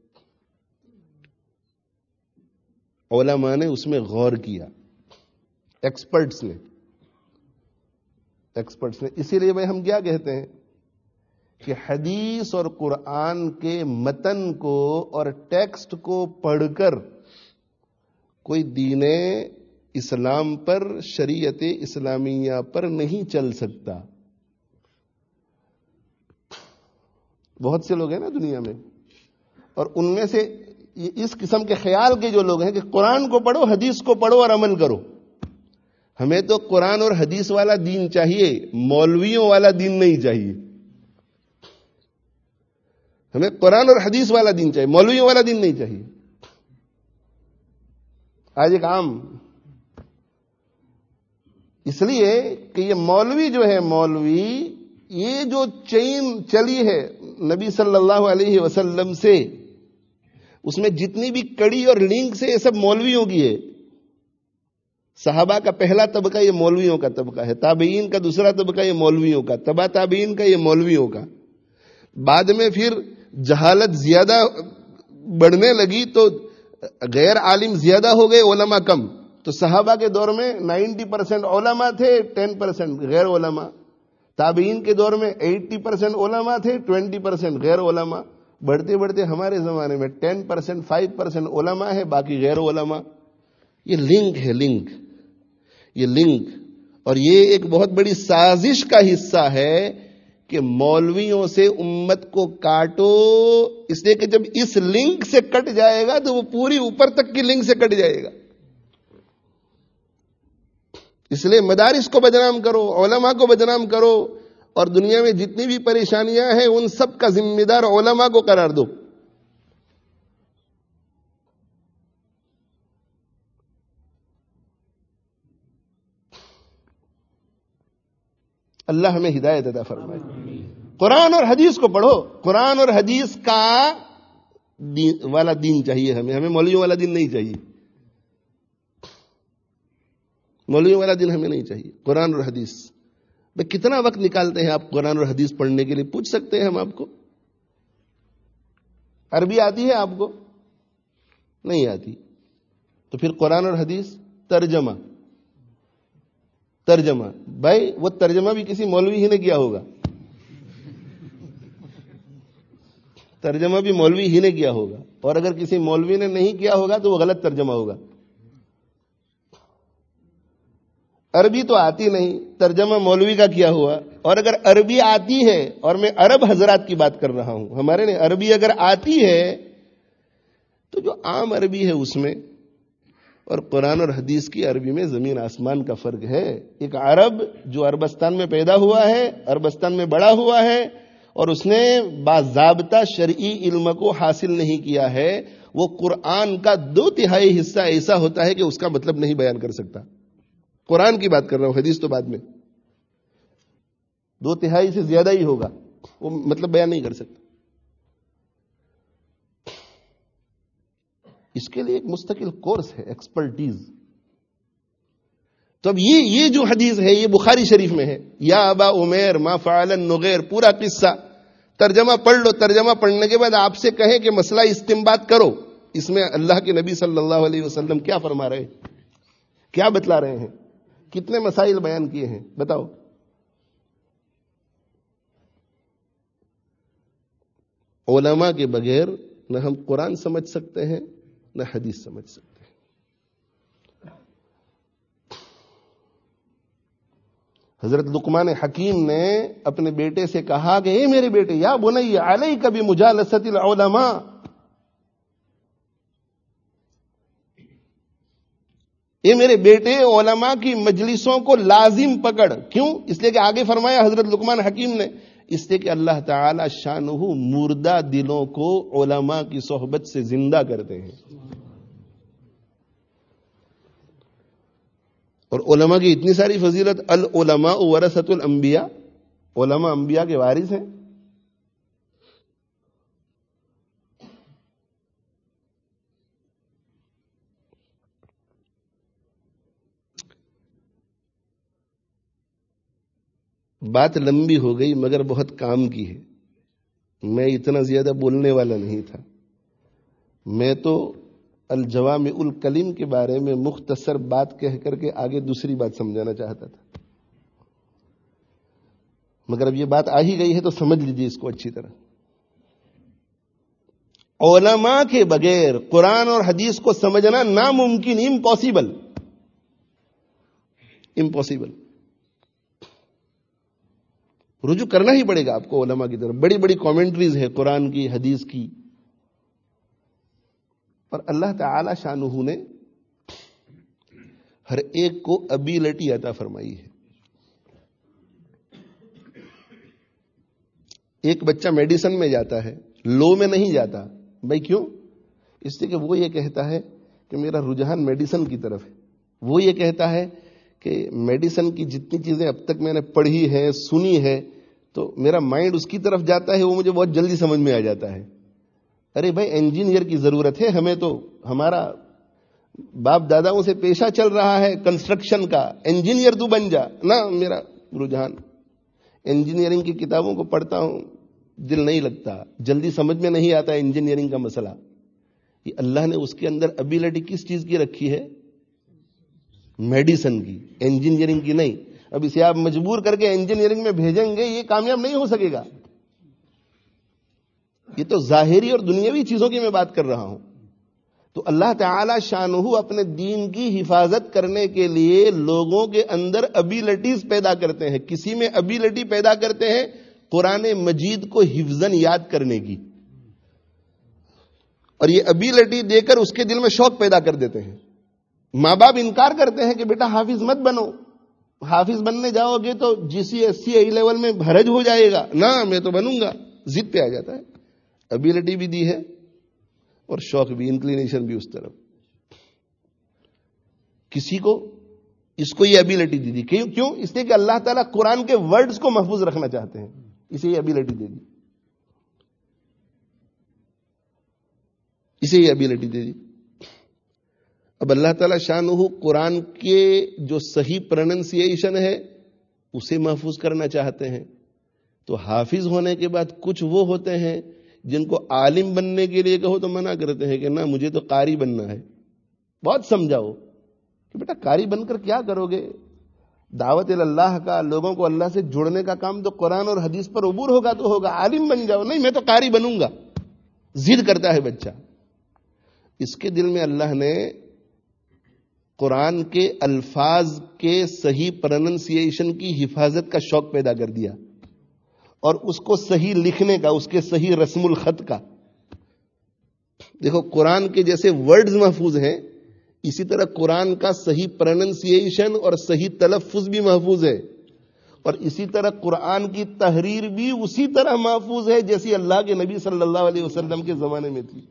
علماء نے اس میں غور کیا, ایکسپرٹس نے. اسی لیے بھائی ہم کیا کہتے ہیں کہ حدیث اور قرآن کے متن کو اور ٹیکسٹ کو پڑھ کر کوئی دین اسلام پر، شریعت اسلامیہ پر نہیں چل سکتا. بہت سے لوگ ہیں نا دنیا میں، اور ان میں سے اس قسم کے خیال کے جو لوگ ہیں کہ قرآن کو پڑھو، حدیث کو پڑھو اور عمل کرو. ہمیں تو قرآن اور حدیث والا دین چاہیے، مولویوں والا دین نہیں چاہیے. ہمیں قرآن اور حدیث والا دین چاہیے، مولویوں والا دین نہیں چاہیے. آج ایک عام، اس لیے کہ یہ مولوی جو ہے، مولوی یہ جو چین چلی ہے نبی صلی اللہ علیہ وسلم سے، اس میں جتنی بھی کڑی اور لنک سے، یہ سب مولویوں کی ہے. صحابہ کا پہلا طبقہ یہ مولویوں کا طبقہ ہے، تابعین کا دوسرا طبقہ یہ مولویوں کا، تبع تابعین کا یہ مولویوں کا. بعد میں پھر جہالت زیادہ بڑھنے لگی تو غیر عالم زیادہ ہو گئے، علماء کم. تو صحابہ کے دور میں 90% علماء تھے، 10% غیر علماء. تابعین کے دور میں 80% علماء تھے، 20% غیر علماء. بڑھتے بڑھتے ہمارے زمانے میں 10%، 5% علماء ہے، باقی غیر علماء. یہ لنک ہے، لنک، یہ لنک. اور یہ ایک بہت بڑی سازش کا حصہ ہے کہ مولویوں سے امت کو کاٹو، اس لیے کہ جب اس لنک سے کٹ جائے گا تو وہ پوری اوپر تک کی لنک سے کٹ جائے گا. اس لیے مدارس کو بدنام کرو، علماء کو بدنام کرو، اور دنیا میں جتنی بھی پریشانیاں ہیں ان سب کا ذمہ دار علماء کو قرار دو. اللہ ہمیں ہدایت عطا فرمائے. قرآن اور حدیث کو پڑھو، قرآن اور حدیث کا والا دین چاہیے ہمیں مولویوں والا دین نہیں چاہیے. مولویوں والا دین ہمیں نہیں چاہیے. قرآن اور حدیث. بھئی کتنا وقت نکالتے ہیں آپ قرآن اور حدیث پڑھنے کے لیے؟ پوچھ سکتے ہیں ہم آپ کو. عربی آتی ہے آپ کو؟ نہیں آتی. تو پھر قرآن اور حدیث ترجمہ. بھائی وہ ترجمہ بھی کسی مولوی ہی نے کیا ہوگا. ترجمہ بھی مولوی ہی نے کیا ہوگا، اور اگر کسی مولوی نے نہیں کیا ہوگا تو وہ غلط ترجمہ ہوگا. عربی تو آتی نہیں، ترجمہ مولوی کا کیا ہوا. اور اگر عربی آتی ہے، اور میں عرب حضرات کی بات کر رہا ہوں، ہمارے نے عربی اگر آتی ہے تو جو عام عربی ہے اس میں اور قرآن اور حدیث کی عربی میں زمین آسمان کا فرق ہے. ایک عرب جو عربستان میں پیدا ہوا ہے، عربستان میں بڑا ہوا ہے، اور اس نے باضابطہ شرعی علم کو حاصل نہیں کیا ہے، وہ قرآن کا 2/3 حصہ ایسا ہوتا ہے کہ اس کا مطلب نہیں بیان کر سکتا. قرآن کی بات کر رہا ہوں، حدیث تو بعد میں. 2/3 سے زیادہ ہی ہوگا، وہ مطلب بیان نہیں کر سکتا. اس کے لیے ایک مستقل کورس ہے، ایکسپرٹیز. تو اب یہ جو حدیث ہے یہ بخاری شریف میں ہے. یا ابا عمیر ما فعل النغیر، پورا قصہ. ترجمہ پڑھ لو. ترجمہ پڑھنے کے بعد آپ سے کہیں کہ مسئلہ استنباط کرو، اس میں اللہ کے نبی صلی اللہ علیہ وسلم کیا فرما رہے ہیں، کیا بتلا رہے ہیں، کتنے مسائل بیان کیے ہیں، بتاؤ. علماء کے بغیر نہ ہم قرآن سمجھ سکتے ہیں نہ حدیث سمجھ سکتے ہیں. حضرت لقمان حکیم نے اپنے بیٹے سے کہا کہ اے میرے بیٹے، یا بنی علیک بمجالست العلماء، اے میرے بیٹے علماء کی مجلسوں کو لازم پکڑ. کیوں؟ اس لیے کہ آگے فرمایا حضرت لقمان حکیم نے، اس لیے کہ اللہ تعالی شانہ مردہ دلوں کو علماء کی صحبت سے زندہ کرتے ہیں. اور علماء کی اتنی ساری فضیلت، العلماء ورثۃ الانبیاء، علماء انبیاء کے وارث ہیں. بات لمبی ہو گئی مگر بہت کام کی ہے. میں اتنا زیادہ بولنے والا نہیں تھا. میں تو الجوامع الکلم کے بارے میں مختصر بات کہہ کر کے آگے دوسری بات سمجھانا چاہتا تھا. مگر اب یہ بات آ ہی گئی ہے تو سمجھ لیجیے اس کو اچھی طرح. علماء کے بغیر قرآن اور حدیث کو سمجھنا ناممکن، امپاسبل. رجوع کرنا ہی پڑے گا آپ کو علماء کی طرف. بڑی بڑی کامنٹریز ہے قرآن کی، حدیث کی. اور اللہ تعالی شانہ نے ہر ایک کو ابیلٹی عطا فرمائی ہے. ایک بچہ میڈیسن میں جاتا ہے، لو میں نہیں جاتا. بھائی کیوں؟ اس لیے کہ وہ یہ کہتا ہے کہ میرا رجحان میڈیسن کی طرف ہے. وہ یہ کہتا ہے کہ میڈیسن کی جتنی چیزیں اب تک میں نے پڑھی ہے، سنی ہے، تو میرا مائنڈ اس کی طرف جاتا ہے، وہ مجھے بہت جلدی سمجھ میں آ جاتا ہے. ارے بھائی انجینئر کی ضرورت ہے ہمیں، تو ہمارا باپ داداؤں سے پیشہ چل رہا ہے کنسٹرکشن کا، انجینئر تو بن جا. نہ، میرا رجحان انجینئرنگ کی کتابوں کو پڑھتا ہوں، دل نہیں لگتا، جلدی سمجھ میں نہیں آتا انجینئرنگ کا مسئلہ. یہ اللہ نے اس کے اندر ابیلٹی کس چیز کی رکھی ہے؟ میڈیسن کی، انجینئرنگ کی نہیں. اب اسے آپ مجبور کر کے انجینئرنگ میں بھیجیں گے، یہ کامیاب نہیں ہو سکے گا. یہ تو ظاہری اور دنیاوی چیزوں کی میں بات کر رہا ہوں. تو اللہ تعالی شانہ اپنے دین کی حفاظت کرنے کے لیے لوگوں کے اندر ابیلٹیز پیدا کرتے ہیں. کسی میں ابیلٹی پیدا کرتے ہیں قرآن مجید کو حفظاً یاد کرنے کی، اور یہ ابیلٹی دے کر اس کے دل میں شوق پیدا کر دیتے ہیں. ماں باپ انکار کرتے ہیں کہ بیٹا حافظ مت بنو، حافظ بننے جاؤ گے تو GCSE A لیول میں بھرج ہو جائے گا. نہ، میں تو بنوں گا. ضد پہ آ جاتا ہے. ابیلٹی بھی دی ہے اور شوق بھی، انکلینیشن بھی اس طرف. کسی کو اس کو یہ ابیلٹی دی. کیوں؟ اس لیے کہ اللہ تعالیٰ قرآن کے ورڈز کو محفوظ رکھنا چاہتے ہیں، اسے یہ ابیلٹی دے دی. اسے یہ ابیلٹی دے دی. اب اللہ تعالیٰ شانہ قرآن کے جو صحیح پروننسیشن ہے اسے محفوظ کرنا چاہتے ہیں. تو حافظ ہونے کے بعد کچھ وہ ہوتے ہیں جن کو عالم بننے کے لیے کہو تو منع کرتے ہیں کہ نہ، مجھے تو قاری بننا ہے. بہت سمجھاؤ کہ بیٹا قاری بن کر کیا کرو گے؟ دعوت اللہ کا، لوگوں کو اللہ سے جوڑنے کا کام تو قرآن اور حدیث پر عبور ہوگا تو ہوگا. عالم بن جاؤ. نہیں، میں تو قاری بنوں گا. ضد کرتا ہے بچہ. اس کے دل میں اللہ نے قرآن کے الفاظ کے صحیح پروننسیشن کی حفاظت کا شوق پیدا کر دیا، اور اس کو صحیح لکھنے کا، اس کے صحیح رسم الخط کا. دیکھو قرآن کے جیسے ورڈز محفوظ ہیں، اسی طرح قرآن کا صحیح پروننسیشن اور صحیح تلفظ بھی محفوظ ہے. اور اسی طرح قرآن کی تحریر بھی اسی طرح محفوظ ہے جیسی اللہ کے نبی صلی اللہ علیہ وسلم کے زمانے میں تھی.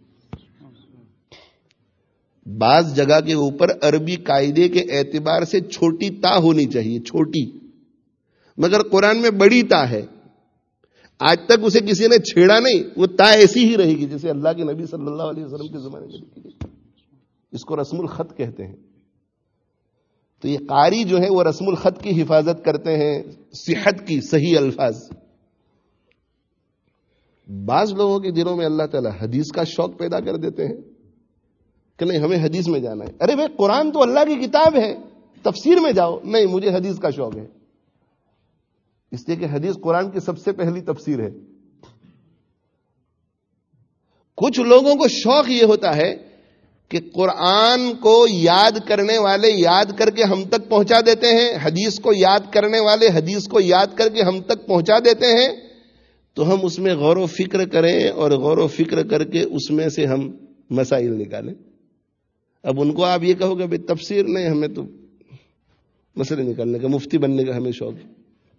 بعض جگہ کے اوپر عربی قاعدے کے اعتبار سے چھوٹی تا ہونی چاہیے، چھوٹی، مگر قرآن میں بڑی تا ہے. آج تک اسے کسی نے چھیڑا نہیں، وہ تا ایسی ہی رہے گی جیسے اللہ کے نبی صلی اللہ علیہ وسلم کے زمانے میں لکھی گئی. اس کو رسم الخط کہتے ہیں. تو یہ قاری جو ہے وہ رسم الخط کی حفاظت کرتے ہیں، صحت کی، صحیح الفاظ. بعض لوگوں کے دلوں میں اللہ تعالی حدیث کا شوق پیدا کر دیتے ہیں کہ نہیں، ہمیں حدیث میں جانا ہے. ارے بھائی قرآن تو اللہ کی کتاب ہے، تفسیر میں جاؤ. نہیں، مجھے حدیث کا شوق ہے. اس لیے کہ حدیث قرآن کی سب سے پہلی تفسیر ہے. کچھ لوگوں کو شوق یہ ہوتا ہے کہ قرآن کو یاد کرنے والے یاد کر کے ہم تک پہنچا دیتے ہیں، حدیث کو یاد کرنے والے حدیث کو یاد کر کے ہم تک پہنچا دیتے ہیں، تو ہم اس میں غور و فکر کریں اور غور و فکر کر کے اس میں سے ہم مسائل نکالیں. اب ان کو آپ یہ کہو گے بھائی تفسیر نہیں، ہمیں تو مسئلے نکالنے کا، مفتی بننے کا ہمیں شوق ہے.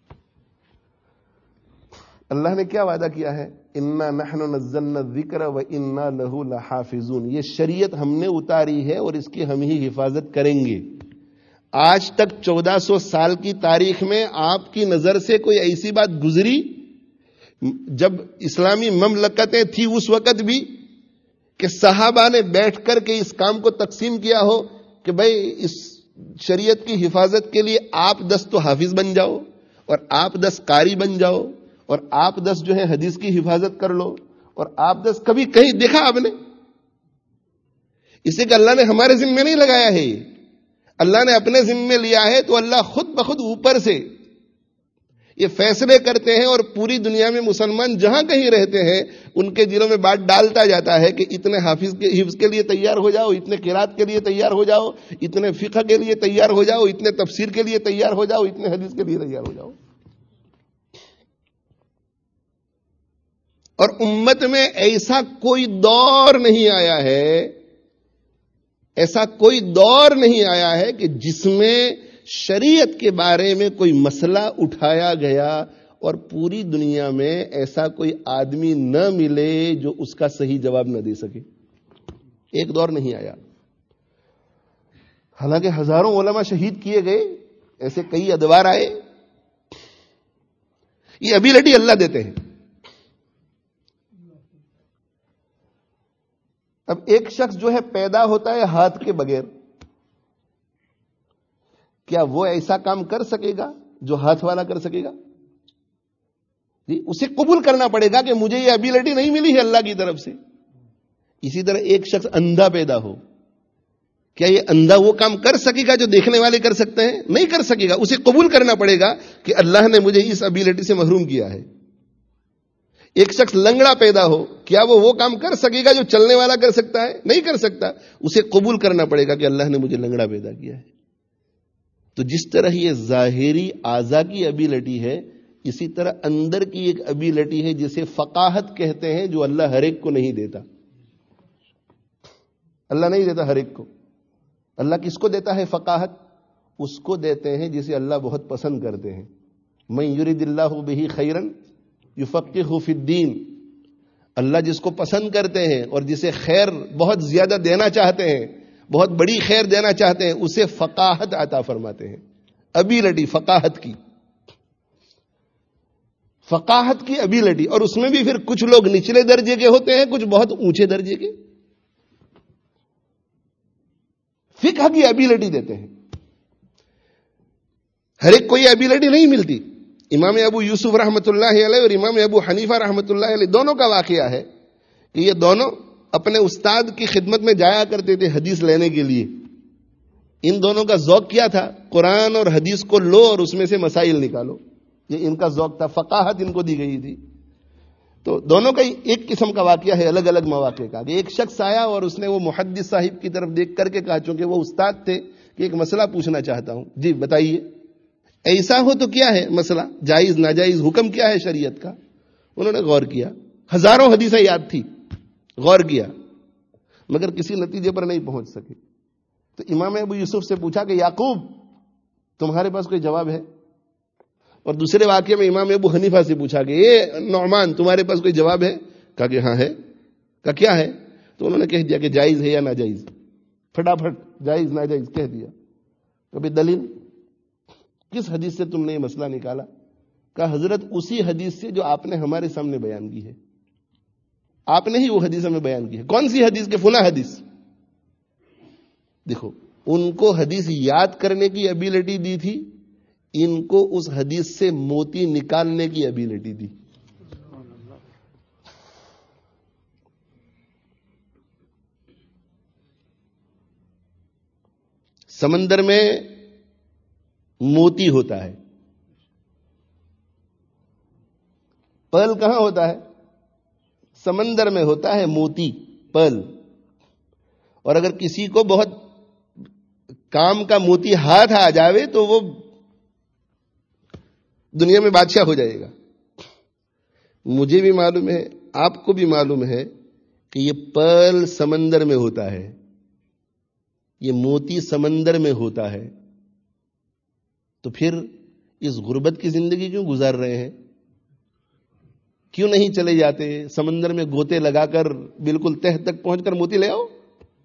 اللہ نے کیا وعدہ کیا ہے؟ انا نحن نزلنا الذکر وانا لہ لحافظون. یہ شریعت ہم نے اتاری ہے اور اس کی ہم ہی حفاظت کریں گے. آج تک 1400 سال کی تاریخ میں آپ کی نظر سے کوئی ایسی بات گزری جب اسلامی مملکتیں تھی اس وقت بھی کہ صحابہ نے بیٹھ کر کے اس کام کو تقسیم کیا ہو کہ بھائی اس شریعت کی حفاظت کے لیے آپ 10 تو حافظ بن جاؤ اور آپ 10 قاری بن جاؤ اور آپ 10 جو ہے حدیث کی حفاظت کر لو اور آپ 10 کبھی کہیں دیکھا آپ نے؟ اسے کہ اللہ نے ہمارے ذمہ نہیں لگایا ہے، اللہ نے اپنے ذمہ لیا ہے. تو اللہ خود بخود اوپر سے یہ فیصلے کرتے ہیں اور پوری دنیا میں مسلمان جہاں کہیں رہتے ہیں ان کے دلوں میں بات ڈالتا جاتا ہے کہ اتنے حفظ کے لیے تیار ہو جاؤ، اتنے قرات کے لیے تیار ہو جاؤ، اتنے فقہ کے لیے تیار ہو جاؤ، اتنے تفسیر کے لیے تیار ہو جاؤ، اتنے حدیث کے لیے تیار ہو جاؤ. اور امت میں ایسا کوئی دور نہیں آیا ہے، ایسا کوئی دور نہیں آیا ہے کہ جس میں شریعت کے بارے میں کوئی مسئلہ اٹھایا گیا اور پوری دنیا میں ایسا کوئی آدمی نہ ملے جو اس کا صحیح جواب نہ دے سکے. ایک دور نہیں آیا. حالانکہ ہزاروں علماء شہید کیے گئے، ایسے کئی ادوار آئے. یہ ابیلٹی اللہ دیتے ہیں. اب ایک شخص جو ہے پیدا ہوتا ہے ہاتھ کے بغیر، کیا وہ ایسا کام کر سکے گا جو ہاتھ والا کر سکے گا؟ جی، اسے قبول کرنا پڑے گا کہ مجھے یہ ابیلٹی نہیں ملی ہے اللہ کی طرف سے. اسی طرح ایک شخص اندھا پیدا ہو، کیا یہ اندھا وہ کام کر سکے گا جو دیکھنے والے کر سکتے ہیں؟ نہیں کر سکے گا. اسے قبول کرنا پڑے گا کہ اللہ نے مجھے اس ابیلٹی سے محروم کیا ہے. ایک شخص لنگڑا پیدا ہو، کیا وہ کام کر سکے گا جو چلنے والا کر سکتا ہے؟ نہیں کر سکتا. اسے قبول کرنا پڑے گا کہ اللہ نے مجھے لنگڑا پیدا کیا ہے. تو جس طرح یہ ظاہری اعضاء کی ابیلٹی ہے، اسی طرح اندر کی ایک ابیلٹی ہے جسے فقاہت کہتے ہیں، جو اللہ ہر ایک کو نہیں دیتا. اللہ نہیں دیتا ہر ایک کو. اللہ کس کو دیتا ہے فقاہت؟ اس کو دیتے ہیں جسے اللہ بہت پسند کرتے ہیں. من یرید اللہ بہ خیرا یفقہہ فی الدین. اللہ جس کو پسند کرتے ہیں اور جسے خیر بہت زیادہ دینا چاہتے ہیں، بہت بڑی خیر دینا چاہتے ہیں، اسے فقاہت عطا فرماتے ہیں. ابیلٹی فقاہت کی، فقاہت کی ابیلٹی. اور اس میں بھی پھر کچھ لوگ نچلے درجے کے ہوتے ہیں، کچھ بہت اونچے درجے کے. فقہ کی ابیلٹی دیتے ہیں. ہر ایک کو یہ ابیلٹی نہیں ملتی. امام ابو یوسف رحمۃ اللہ علیہ اور امام ابو حنیفہ رحمۃ اللہ علیہ دونوں کا واقعہ ہے کہ یہ دونوں اپنے استاد کی خدمت میں جایا کرتے تھے حدیث لینے کے لیے. ان دونوں کا ذوق کیا تھا؟ قرآن اور حدیث کو لو اور اس میں سے مسائل نکالو. یہ ان کا ذوق تھا. فقاہت ان کو دی گئی تھی. تو دونوں کا ایک قسم کا واقعہ ہے الگ الگ مواقع کا. ایک شخص آیا اور اس نے وہ محدث صاحب کی طرف دیکھ کر کے کہا، چونکہ وہ استاد تھے، کہ ایک مسئلہ پوچھنا چاہتا ہوں. جی بتائیے. ایسا ہو تو کیا ہے مسئلہ؟ جائز ناجائز حکم کیا ہے شریعت کا؟ انہوں نے غور کیا. ہزاروں حدیثیں یاد تھی، غور کیا، مگر کسی نتیجے پر نہیں پہنچ سکے. تو امام ابو یوسف سے پوچھا کہ یعقوب تمہارے پاس کوئی جواب ہے؟ اور دوسرے واقعے میں امام ابو حنیفہ سے پوچھا کہ اے نعمان تمہارے پاس کوئی جواب ہے؟ کہا کہ ہاں ہے. کہا کیا ہے؟ تو انہوں نے کہہ دیا کہ جائز ہے یا ناجائز. فٹافٹ جائز ناجائز کہہ دیا. کبھی دلیل کس حدیث سے تم نے یہ مسئلہ نکالا؟ کہا حضرت اسی حدیث سے جو آپ نے ہمارے سامنے بیان کی ہے. آپ نے ہی وہ حدیث ہمیں بیان کی ہے. کون سی حدیث؟ کے فلاں حدیث. دیکھو، ان کو حدیث یاد کرنے کی ابیلٹی دی تھی، ان کو اس حدیث سے موتی نکالنے کی ابیلٹی دی. سمندر میں موتی ہوتا ہے، پرل کہاں ہوتا ہے؟ سمندر میں ہوتا ہے موتی، پرل. اور اگر کسی کو بہت کام کا موتی ہاتھ آ جاوے تو وہ دنیا میں بادشاہ ہو جائے گا. مجھے بھی معلوم ہے، آپ کو بھی معلوم ہے کہ یہ پرل سمندر میں ہوتا ہے، یہ موتی سمندر میں ہوتا ہے. تو پھر اس غربت کی زندگی کیوں گزار رہے ہیں؟ کیوں نہیں چلے جاتے سمندر میں گوتے لگا کر بالکل تہ تک پہنچ کر موتی لے آؤ؟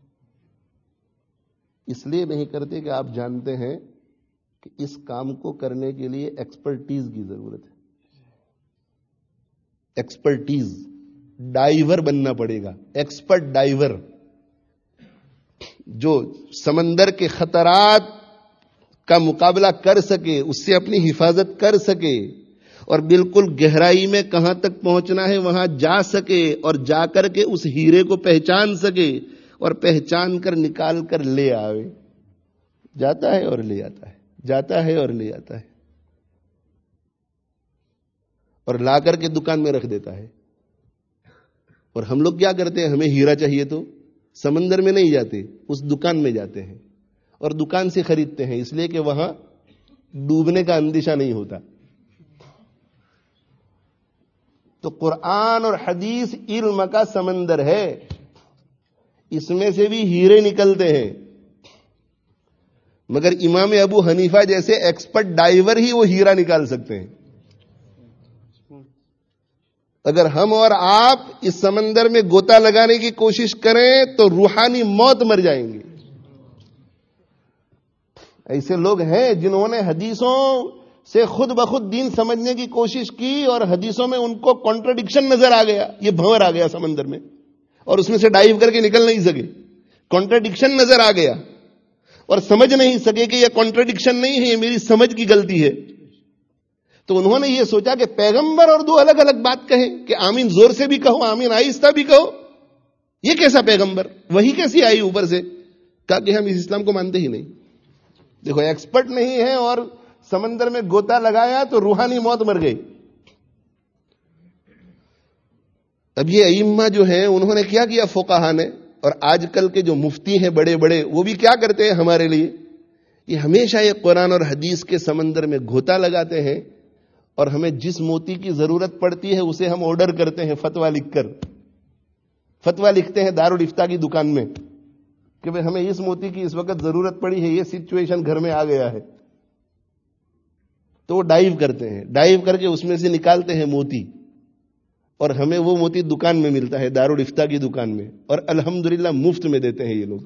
اس لیے نہیں کرتے کہ آپ جانتے ہیں کہ اس کام کو کرنے کے لیے ایکسپرٹیز کی ضرورت ہے. ایکسپرٹیز، ڈائیور بننا پڑے گا. ایکسپرٹ ڈائیور جو سمندر کے خطرات کا مقابلہ کر سکے، اس سے اپنی حفاظت کر سکے، اور بالکل گہرائی میں کہاں تک پہنچنا ہے وہاں جا سکے، اور جا کر کے اس ہیرے کو پہچان سکے، اور پہچان کر نکال کر لے آوے. جاتا ہے اور لے آتا ہے، جاتا ہے اور لے آتا ہے. اور لا کر کے دکان میں رکھ دیتا ہے. اور ہم لوگ کیا کرتے ہیں؟ ہمیں ہیرا چاہیے تو سمندر میں نہیں جاتے, اس دکان میں جاتے ہیں اور دکان سے خریدتے ہیں, اس لیے کہ وہاں ڈوبنے کا اندیشہ نہیں ہوتا. تو قرآن اور حدیث علم کا سمندر ہے, اس میں سے بھی ہیرے نکلتے ہیں. مگر امام ابو حنیفہ جیسے ایکسپرٹ ڈائیور ہی وہ ہیرا نکال سکتے ہیں. اگر ہم اور آپ اس سمندر میں گوتا لگانے کی کوشش کریں تو روحانی موت مر جائیں گے. ایسے لوگ ہیں جنہوں نے حدیثوں سے خود بخود دین سمجھنے کی کوشش کی اور حدیثوں میں ان کو کانٹرڈکشن نظر آ گیا, یہ بھنور آ گیا سمندر میں اور اس میں سے ڈائیو کر کے نکل نہیں سکے. کانٹرڈکشن نظر آ گیا اور سمجھ نہیں سکے کہ یہ کانٹرڈکشن نہیں ہے, یہ میری سمجھ کی غلطی ہے. تو انہوں نے یہ سوچا کہ پیغمبر اور دو الگ الگ بات کہیں کہ آمین زور سے بھی کہو, آمین آہستہ بھی کہو. یہ کیسا پیغمبر, وہی کیسی آئی اوپر سے؟ کہا کہ ہم اس اسلام کو مانتے ہی نہیں. دیکھو ایکسپرٹ نہیں ہے اور سمندر میں گوتا لگایا تو روحانی موت مر گئی. اب یہ ائمہ جو ہیں انہوں نے کیا کیا فقہا نے, اور آج کل کے جو مفتی ہیں بڑے بڑے وہ بھی کیا کرتے ہیں ہمارے لیے, یہ ہمیشہ یہ قرآن اور حدیث کے سمندر میں گوتا لگاتے ہیں اور ہمیں جس موتی کی ضرورت پڑتی ہے اسے ہم آرڈر کرتے ہیں فتویٰ لکھ کر. فتویٰ لکھتے ہیں دارالفتہ کی دکان میں کہ بھئی ہمیں اس موتی کی اس وقت ضرورت پڑی ہے, یہ سچویشن گھر میں آ گیا ہے. تو وہ ڈائیو کرتے ہیں, ڈائیو کر کے اس میں سے نکالتے ہیں موتی اور ہمیں وہ موتی دکان میں ملتا ہے, دارالفتہ کی دکان میں, اور الحمدللہ مفت میں دیتے ہیں یہ لوگ.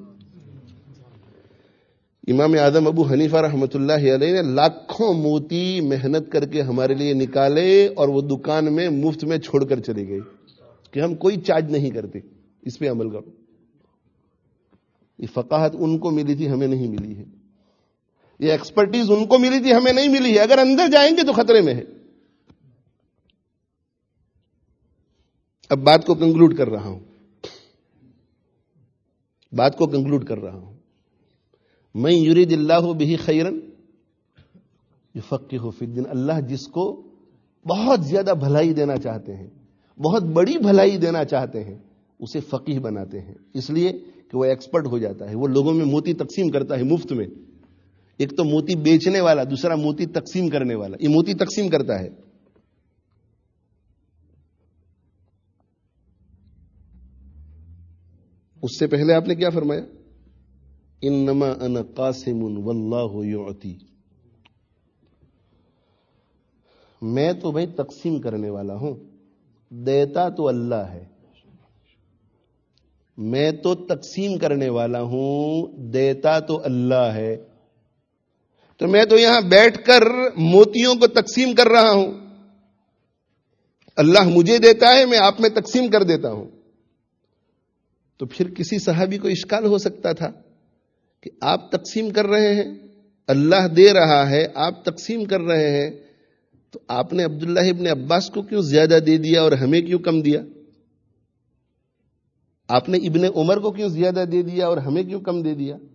امام اعظم ابو حنیفہ رحمۃ اللہ علیہ نے لاکھوں موتی محنت کر کے ہمارے لیے نکالے اور وہ دکان میں مفت میں چھوڑ کر چلے گئے کہ ہم کوئی چارج نہیں کرتے, اس پہ عمل کرو. یہ فقاہت ان کو ملی تھی, ہمیں نہیں ملی ہے. یہ ایکسپرٹیز ان کو ملی تھی, ہمیں نہیں ملی ہے. اگر اندر جائیں گے تو خطرے میں ہے. اب بات کو کنکلوڈ کر رہا ہوں, من یرید اللہ بہ خیرا یفقہہ فی الدین. اللہ جس کو بہت زیادہ بھلائی دینا چاہتے ہیں, بہت بڑی بھلائی دینا چاہتے ہیں, اسے فقیہ بناتے ہیں, اس لیے کہ وہ ایکسپرٹ ہو جاتا ہے. وہ لوگوں میں موتی تقسیم کرتا ہے مفت میں. ایک تو موتی بیچنے والا, دوسرا موتی تقسیم کرنے والا. یہ موتی تقسیم کرتا ہے. اس سے پہلے آپ نے کیا فرمایا؟ انما انا قاسم واللہ یعطی. میں تو بھائی تقسیم کرنے والا ہوں, دیتا تو اللہ ہے. میں تو تقسیم کرنے والا ہوں, دیتا تو اللہ ہے. تو میں تو یہاں بیٹھ کر موتیوں کو تقسیم کر رہا ہوں. اللہ مجھے دیتا ہے, میں آپ میں تقسیم کر دیتا ہوں. تو پھر کسی صحابی کو اشکال ہو سکتا تھا کہ آپ تقسیم کر رہے ہیں, اللہ دے رہا ہے, آپ تقسیم کر رہے ہیں, تو آپ نے عبداللہ ابن عباس کو کیوں زیادہ دے دیا اور ہمیں کیوں کم دیا؟ آپ نے ابن عمر کو کیوں زیادہ دے دیا اور ہمیں کیوں کم دے دیا؟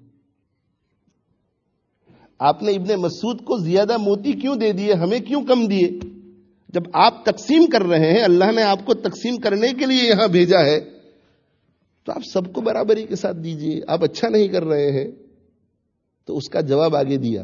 آپ نے ابن مسعود کو زیادہ موتی کیوں دے دیے, ہمیں کیوں کم دیے؟ جب آپ تقسیم کر رہے ہیں, اللہ نے آپ کو تقسیم کرنے کے لیے یہاں بھیجا ہے, تو آپ سب کو برابری کے ساتھ دیجئے. آپ اچھا نہیں کر رہے ہیں. تو اس کا جواب آگے دیا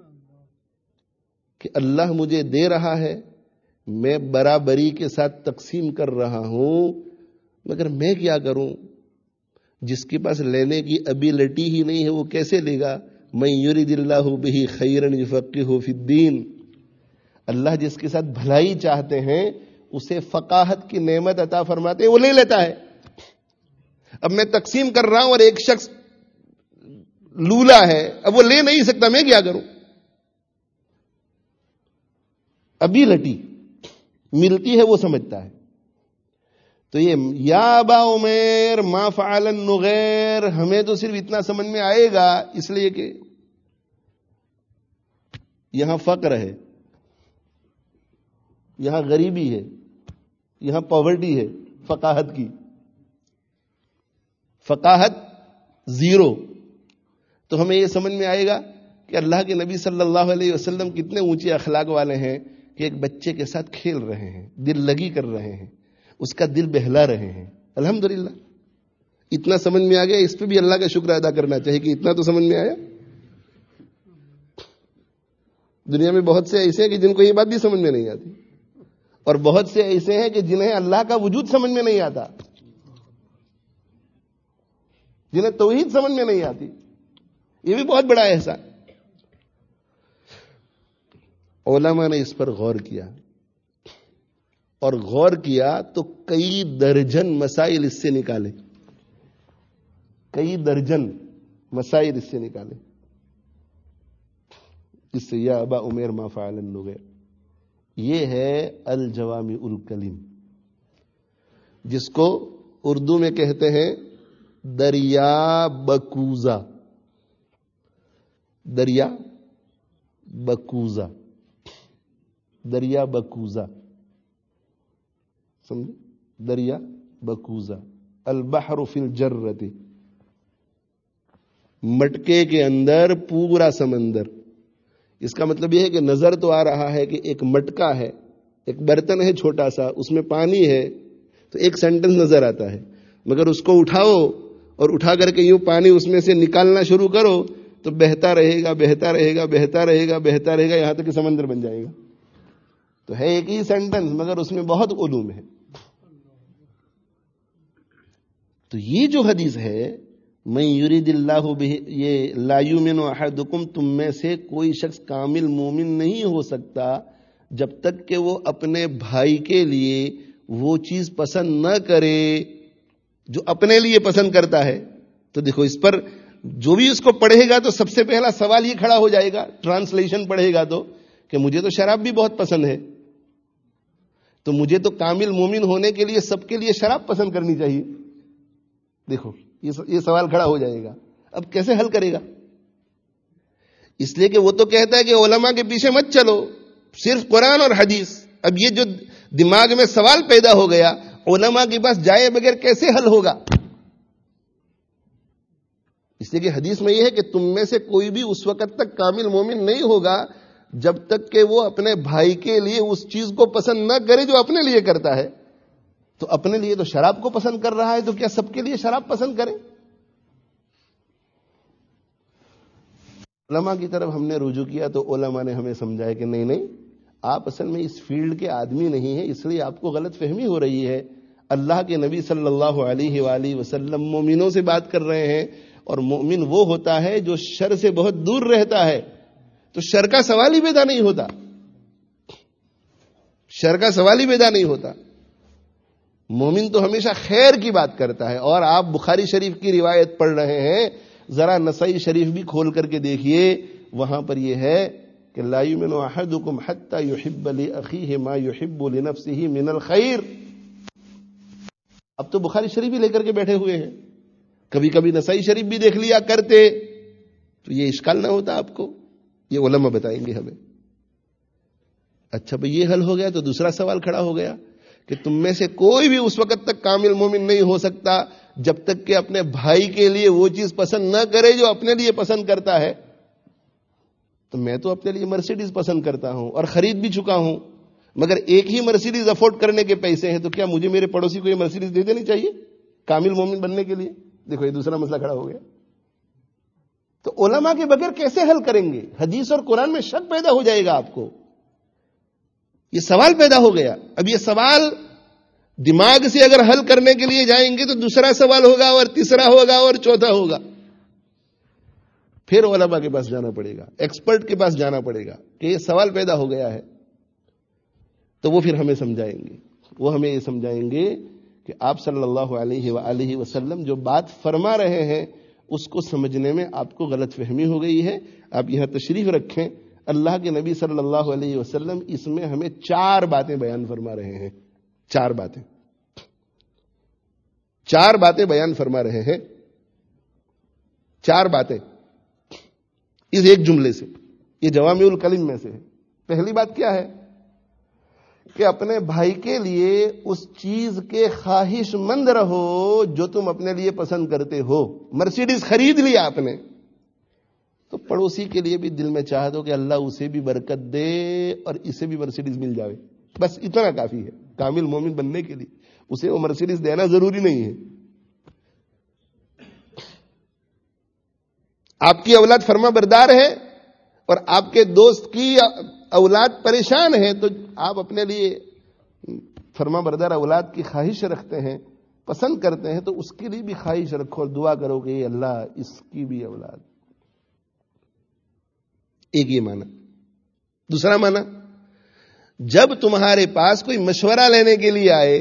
کہ اللہ مجھے دے رہا ہے, میں برابری کے ساتھ تقسیم کر رہا ہوں, مگر میں کیا کروں؟ جس کے پاس لینے کی ابیلٹی ہی نہیں ہے وہ کیسے لے گا؟ من یرید اللہ بہ خیرا یفقہہ فی الدین. اللہ جس کے ساتھ بھلائی چاہتے ہیں اسے فقاہت کی نعمت عطا فرماتے ہیں, وہ لے لیتا ہے. اب میں تقسیم کر رہا ہوں اور ایک شخص لولا ہے, اب وہ لے نہیں سکتا, میں کیا کروں؟ ابیلٹی ملتی ہے وہ سمجھتا ہے. تو یہ یا ابا عمیر ما فعل النغیر, ہمیں تو صرف اتنا سمجھ میں آئے گا اس لیے کہ یہاں فقر ہے, یہاں غریبی ہے, یہاں پاورٹی ہے. فقاہت کی فقاہت زیرو. تو ہمیں یہ سمجھ میں آئے گا کہ اللہ کے نبی صلی اللہ علیہ وسلم کتنے اونچے اخلاق والے ہیں کہ ایک بچے کے ساتھ کھیل رہے ہیں، دل لگی کر رہے ہیں، اس کا دل بہلا رہے ہیں. الحمدللہ اتنا سمجھ میں آ گیا. اس پہ بھی اللہ کا شکر ادا کرنا چاہیے کہ اتنا تو سمجھ میں آیا. دنیا میں بہت سے ایسے ہیں کہ جن کو یہ بات بھی سمجھ میں نہیں آتی، اور بہت سے ایسے ہیں کہ جنہیں اللہ کا وجود سمجھ میں نہیں آتا، جنہیں توحید سمجھ میں نہیں آتی. یہ بھی بہت بڑا احسان. علماء نے اس پر غور کیا، اور غور کیا تو کئی درجن مسائل اس سے نکالے. کئی درجن مسائل اس سے نکالے. اس سے یا ابا عمیر ما فعل النغیر. یہ ہے الجوامع الکلم، جس کو اردو میں کہتے ہیں دریا بکوزہ. دریا بکوزہ، دریا بکوزہ، سمجھے؟ دریا بکوزہ. البحر فی الجرۃ، مٹکے کے اندر پورا سمندر. اس کا مطلب یہ ہے کہ نظر تو آ رہا ہے کہ ایک مٹکا ہے، ایک برتن ہے چھوٹا سا، اس میں پانی ہے، تو ایک سینٹنس نظر آتا ہے. مگر اس کو اٹھاؤ اور اٹھا کر کے یوں پانی اس میں سے نکالنا شروع کرو تو بہتا رہے گا، بہتا رہے گا، بہتا رہے گا، بہتا رہے گا، یہاں تک کہ سمندر بن جائے گا. تو ہے ایک ہی سینٹنس، مگر اس میں بہت علوم ہے. تو یہ جو حدیث ہے من یرید اللہ بہ، یہ لا یؤمن احدکم، تم میں سے کوئی شخص کامل مومن نہیں ہو سکتا جب تک کہ وہ اپنے بھائی کے لیے وہ چیز پسند نہ کرے جو اپنے لیے پسند کرتا ہے. تو دیکھو اس پر جو بھی اس کو پڑھے گا تو سب سے پہلا سوال یہ کھڑا ہو جائے گا، ٹرانسلیشن پڑھے گا تو، کہ مجھے تو شراب بھی بہت پسند ہے، تو مجھے تو کامل مومن ہونے کے لیے سب کے لیے شراب پسند کرنی چاہیے. دیکھو یہ سوال کھڑا ہو جائے گا. اب کیسے حل کرے گا؟ اس لیے کہ وہ تو کہتا ہے کہ علماء کے پیچھے مت چلو، صرف قرآن اور حدیث. اب یہ جو دماغ میں سوال پیدا ہو گیا، علماء کے پاس جائے بغیر کیسے حل ہوگا؟ اس لیے کہ حدیث میں یہ ہے کہ تم میں سے کوئی بھی اس وقت تک کامل مومن نہیں ہوگا جب تک کہ وہ اپنے بھائی کے لیے اس چیز کو پسند نہ کرے جو اپنے لیے کرتا ہے. تو اپنے لیے تو شراب کو پسند کر رہا ہے، تو کیا سب کے لیے شراب پسند کرے؟ علماء کی طرف ہم نے رجوع کیا تو علماء نے ہمیں سمجھایا کہ نہیں نہیں، آپ اصل میں اس فیلڈ کے آدمی نہیں ہیں، اس لیے آپ کو غلط فہمی ہو رہی ہے. اللہ کے نبی صلی اللہ علیہ وآلہ وسلم مومنوں سے بات کر رہے ہیں، اور مومن وہ ہوتا ہے جو شر سے بہت دور رہتا ہے. تو شر کا سوال ہی پیدا نہیں ہوتا، شر کا سوال ہی پیدا نہیں ہوتا. مومن تو ہمیشہ خیر کی بات کرتا ہے. اور آپ بخاری شریف کی روایت پڑھ رہے ہیں، ذرا نسائی شریف بھی کھول کر کے دیکھیے، وہاں پر یہ ہے کہ لا یؤمن احدکم حتی یحب لاخیہ ما یحب لنفسہ من الخیر. اب تو بخاری شریف بھی لے کر کے بیٹھے ہوئے ہیں، کبھی کبھی نسائی شریف بھی دیکھ لیا کرتے تو یہ اشکال نہ ہوتا آپ کو. یہ علماء بتائیں گے ہمیں. اچھا بھئی یہ حل ہو گیا تو دوسرا سوال کھڑا ہو گیا کہ تم میں سے کوئی بھی اس وقت تک کامل مومن نہیں ہو سکتا جب تک کہ اپنے بھائی کے لیے وہ چیز پسند نہ کرے جو اپنے لیے پسند کرتا ہے. تو میں تو اپنے لیے مرسیڈیز پسند کرتا ہوں اور خرید بھی چکا ہوں، مگر ایک ہی مرسیڈیز افورڈ کرنے کے پیسے ہیں، تو کیا مجھے میرے پڑوسی کو یہ مرسیڈیز دے دینی چاہیے کامل مومن بننے کے لیے؟ دیکھو یہ دوسرا مسئلہ کھڑا ہو گیا. تو علماء کے بغیر کیسے حل کریں گے؟ حدیث اور قرآن میں شک پیدا ہو جائے گا آپ کو. یہ سوال پیدا ہو گیا. اب یہ سوال دماغ سے اگر حل کرنے کے لیے جائیں گے تو دوسرا سوال ہوگا اور تیسرا ہوگا اور چوتھا ہوگا. پھر علماء کے پاس جانا پڑے گا، ایکسپرٹ کے پاس جانا پڑے گا کہ یہ سوال پیدا ہو گیا ہے. تو وہ پھر ہمیں سمجھائیں گے، وہ ہمیں یہ سمجھائیں گے کہ آپ صلی اللہ علیہ وآلہ وسلم جو بات فرما رہے ہیں اس کو سمجھنے میں آپ کو غلط فہمی ہو گئی ہے. آپ یہاں تشریف رکھیں. اللہ کے نبی صلی اللہ علیہ وسلم اس میں ہمیں 4 باتیں بیان فرما رہے ہیں. 4 باتیں، 4 باتیں بیان فرما رہے ہیں. 4 باتیں اس ایک جملے سے. یہ جوامع الکلم میں سے ہے. پہلی بات کیا ہے کہ اپنے بھائی کے لیے اس چیز کے خواہش مند رہو جو تم اپنے لیے پسند کرتے ہو. مرسیڈیز خرید لیا آپ نے، تو پڑوسی کے لیے بھی دل میں چاہ دو کہ اللہ اسے بھی برکت دے اور اسے بھی مرسیڈیز مل جاوے. بس اتنا کافی ہے کامل مومن بننے کے لیے. اسے وہ مرسیڈیز دینا ضروری نہیں ہے. آپ کی اولاد فرما بردار ہے اور آپ کے دوست کی اولاد پریشان ہے تو آپ اپنے لیے فرما بردار اولاد کی خواہش رکھتے ہیں, پسند کرتے ہیں, تو اس کے لیے بھی خواہش رکھو اور دعا کرو کہ اللہ اس کی بھی اولاد. ایک یہ معنی. دوسرا معنی, جب تمہارے پاس کوئی مشورہ لینے کے لیے آئے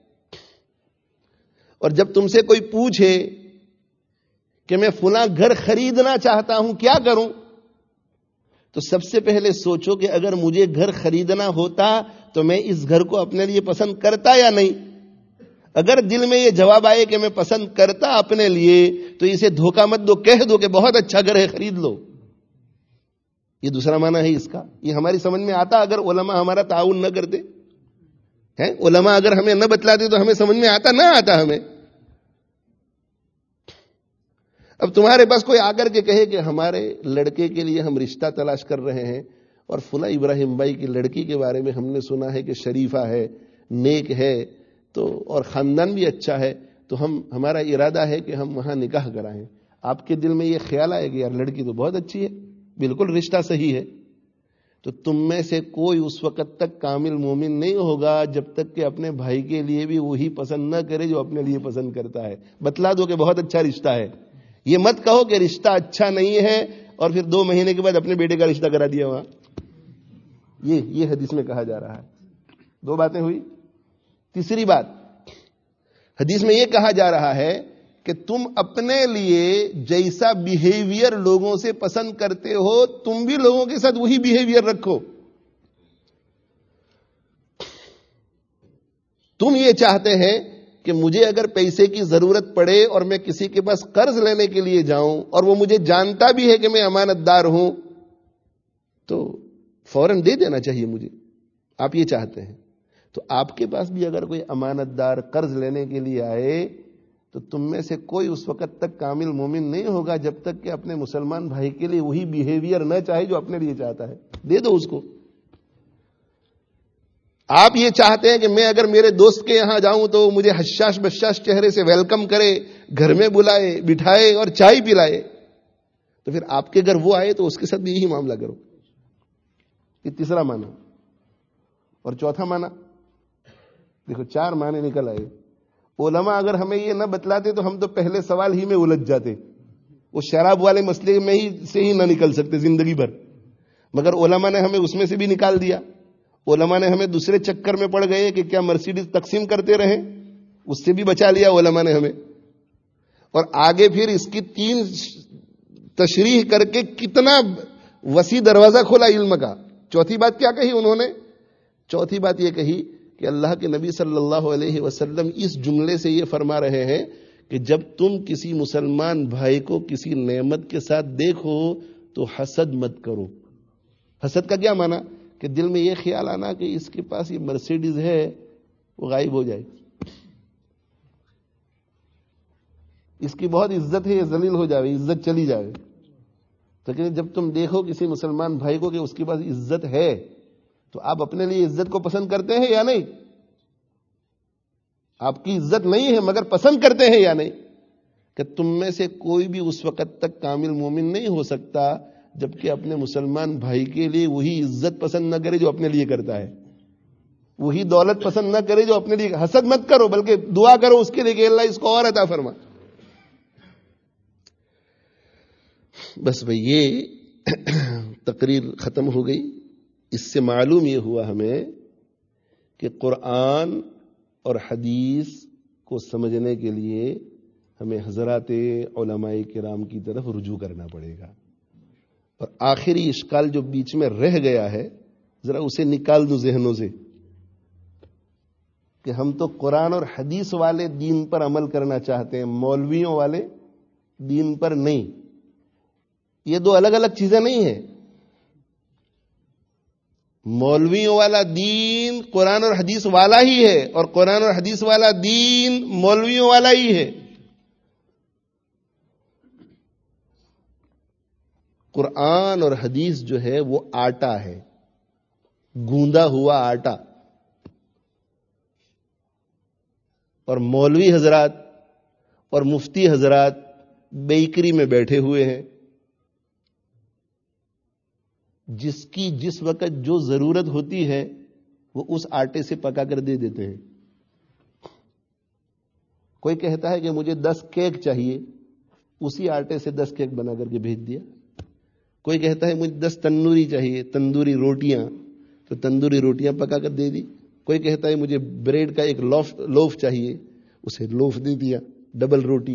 اور جب تم سے کوئی پوچھے کہ میں فلاں گھر خریدنا چاہتا ہوں کیا کروں, تو سب سے پہلے سوچو کہ اگر مجھے گھر خریدنا ہوتا تو میں اس گھر کو اپنے لیے پسند کرتا یا نہیں. اگر دل میں یہ جواب آئے کہ میں پسند کرتا اپنے لیے تو اسے دھوکہ مت دو, کہہ دو کہ بہت اچھا گھر ہے خرید لو. یہ دوسرا معنی ہے اس کا. یہ ہماری سمجھ میں آتا اگر علماء ہمارا تعاون نہ کرتے ہیں, علماء اگر ہمیں نہ بتلاتے تو ہمیں سمجھ میں آتا نہ آتا ہمیں. اب تمہارے پاس کوئی آ کر کے کہے کہ ہمارے لڑکے کے لیے ہم رشتہ تلاش کر رہے ہیں اور فلاں ابراہیم بھائی کی لڑکی کے بارے میں ہم نے سنا ہے کہ شریفہ ہے, نیک ہے, تو اور خاندان بھی اچھا ہے, تو ہمارا ارادہ ہے کہ ہم وہاں نکاح کرائیں. آپ کے دل میں یہ خیال آئے کہ یار لڑکی تو بہت اچھی ہے, بالکل رشتہ صحیح ہے, تو تم میں سے کوئی اس وقت تک کامل مومن نہیں ہوگا جب تک کہ اپنے بھائی کے لیے بھی وہی پسند نہ کرے جو اپنے لیے پسند کرتا ہے. بتلا دو کہ بہت اچھا رشتہ ہے. یہ مت کہو کہ رشتہ اچھا نہیں ہے اور پھر 2 مہینے کے بعد اپنے بیٹے کا رشتہ کرا دیا وہاں. یہ حدیث میں کہا جا رہا ہے. 2 باتیں ہوئی. تیسری بات, حدیث میں یہ کہا جا رہا ہے کہ تم اپنے لیے جیسا بیہیویئر لوگوں سے پسند کرتے ہو تم بھی لوگوں کے ساتھ وہی بیہیویئر رکھو. تم یہ چاہتے ہیں کہ مجھے اگر پیسے کی ضرورت پڑے اور میں کسی کے پاس قرض لینے کے لیے جاؤں اور وہ مجھے جانتا بھی ہے کہ میں امانت دار ہوں تو فوراً دے دینا چاہیے مجھے. آپ یہ چاہتے ہیں. تو آپ کے پاس بھی اگر کوئی امانت دار قرض لینے کے لیے آئے تو تم میں سے کوئی اس وقت تک کامل مومن نہیں ہوگا جب تک کہ اپنے مسلمان بھائی کے لیے وہی بیہیویئر نہ چاہے جو اپنے لیے چاہتا ہے. دے دو اس کو. آپ یہ چاہتے ہیں کہ میں اگر میرے دوست کے یہاں جاؤں تو مجھے حشاش بشاش چہرے سے ویلکم کرے, گھر میں بلائے, بٹھائے اور چائے پلائے, تو پھر آپ کے گھر وہ آئے تو اس کے ساتھ بھی یہی معاملہ کرو. یہ تیسرا معنی. اور چوتھا معنی دیکھو, 4 معنی نکل آئے. علماء اگر ہمیں یہ نہ بتلاتے تو ہم تو پہلے سوال ہی میں الجھ جاتے, وہ شراب والے مسئلے میں سے ہی نہ نکل سکتے زندگی بھر. مگر علماء نے ہمیں اس میں سے بھی نکال دیا. علماء نے ہمیں دوسرے چکر میں پڑ گئے کہ کیا مرسیڈیز تقسیم کرتے رہیں, اس سے بھی بچا لیا علماء نے ہمیں. اور آگے پھر اس کی 3 تشریح کر کے کتنا وسیع دروازہ کھولا علم کا. چوتھی بات کیا کہی انہوں نے؟ چوتھی بات یہ کہی کہ اللہ کے نبی صلی اللہ علیہ وسلم اس جملے سے یہ فرما رہے ہیں کہ جب تم کسی مسلمان بھائی کو کسی نعمت کے ساتھ دیکھو تو حسد مت کرو. حسد کا کیا معنی؟ کہ دل میں یہ خیال آنا کہ اس کے پاس یہ مرسیڈیز ہے وہ غائب ہو جائے, اس کی بہت عزت ہے یہ ذلیل ہو جائے, عزت چلی جائے. تو جب تم دیکھو کسی مسلمان بھائی کو کہ اس کے پاس عزت ہے تو آپ اپنے لیے عزت کو پسند کرتے ہیں یا نہیں؟ آپ کی عزت نہیں ہے مگر پسند کرتے ہیں یا نہیں؟ کہ تم میں سے کوئی بھی اس وقت تک کامل مومن نہیں ہو سکتا جبکہ اپنے مسلمان بھائی کے لیے وہی عزت پسند نہ کرے جو اپنے لیے کرتا ہے, وہی دولت پسند نہ کرے جو اپنے لیے. حسد مت کرو بلکہ دعا کرو اس کے لیے کہ اللہ اس کو اور عطا فرما. بس بھئی یہ تقریر ختم ہو گئی. اس سے معلوم یہ ہوا ہمیں کہ قرآن اور حدیث کو سمجھنے کے لیے ہمیں حضرات علماء کرام کی طرف رجوع کرنا پڑے گا. اور آخری اشکال جو بیچ میں رہ گیا ہے ذرا اسے نکال دو ذہنوں سے کہ ہم تو قرآن اور حدیث والے دین پر عمل کرنا چاہتے ہیں, مولویوں والے دین پر نہیں. یہ 2 الگ الگ چیزیں نہیں ہیں. مولویوں والا دین قرآن اور حدیث والا ہی ہے اور قرآن اور حدیث والا دین مولویوں والا ہی ہے. قرآن اور حدیث جو ہے وہ آٹا ہے، گوندا ہوا آٹا، اور مولوی حضرات اور مفتی حضرات بیکری میں بیٹھے ہوئے ہیں، جس کی جس وقت جو ضرورت ہوتی ہے وہ اس آٹے سے پکا کر دے دیتے ہیں۔ کوئی کہتا ہے کہ مجھے 10 کیک چاہیے، اسی آٹے سے 10 کیک بنا کر کے بھیج دیا۔ کوئی کہتا ہے مجھے 10 تندوری چاہیے، تندوری روٹیاں، تو تندوری روٹیاں پکا کر دے دی۔ کوئی کہتا ہے مجھے بریڈ کا ایک لوف چاہیے، اسے لوف دے دیا، ڈبل روٹی۔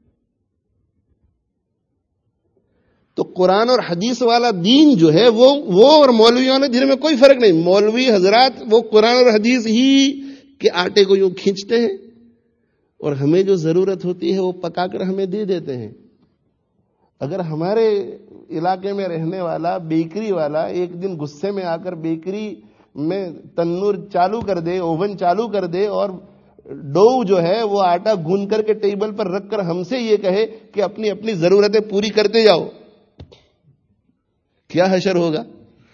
تو قرآن اور حدیث والا دین جو ہے وہ اور مولویوں نے، جن میں کوئی فرق نہیں۔ مولوی حضرات وہ قرآن اور حدیث ہی کے آٹے کو یوں کھینچتے ہیں، اور ہمیں جو ضرورت ہوتی ہے وہ پکا کر ہمیں دے دیتے ہیں۔ اگر ہمارے علاقے میں رہنے والا بیکری والا ایک دن غصے میں آ کر بیکری میں تنور چالو کر دے، اوون چالو کر دے، اور ڈو جو ہے وہ آٹا گوندھ کر کے ٹیبل پر رکھ کر ہم سے یہ کہے کہ اپنی اپنی ضرورتیں پوری کرتے جاؤ، کیا حشر ہوگا؟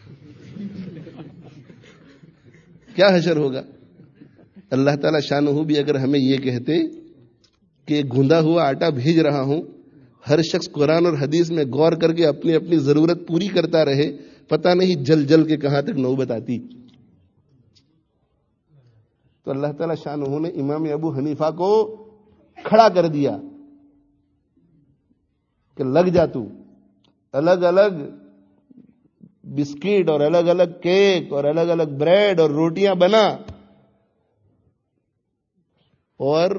کیا حشر ہوگا؟ اللہ تعالی شانہ بھی اگر ہمیں یہ کہتے کہ گوندا ہوا آٹا بھیج رہا ہوں، ہر شخص قرآن اور حدیث میں غور کر کے اپنی اپنی ضرورت پوری کرتا رہے، پتہ نہیں جل جل کے کہاں تک نوبت آتی۔ تو اللہ تعالی شانہ نے امام ابو حنیفہ کو کھڑا کر دیا کہ لگ جا تو، الگ الگ بسکٹ اور الگ الگ کیک اور الگ الگ بریڈ اور روٹیاں بنا، اور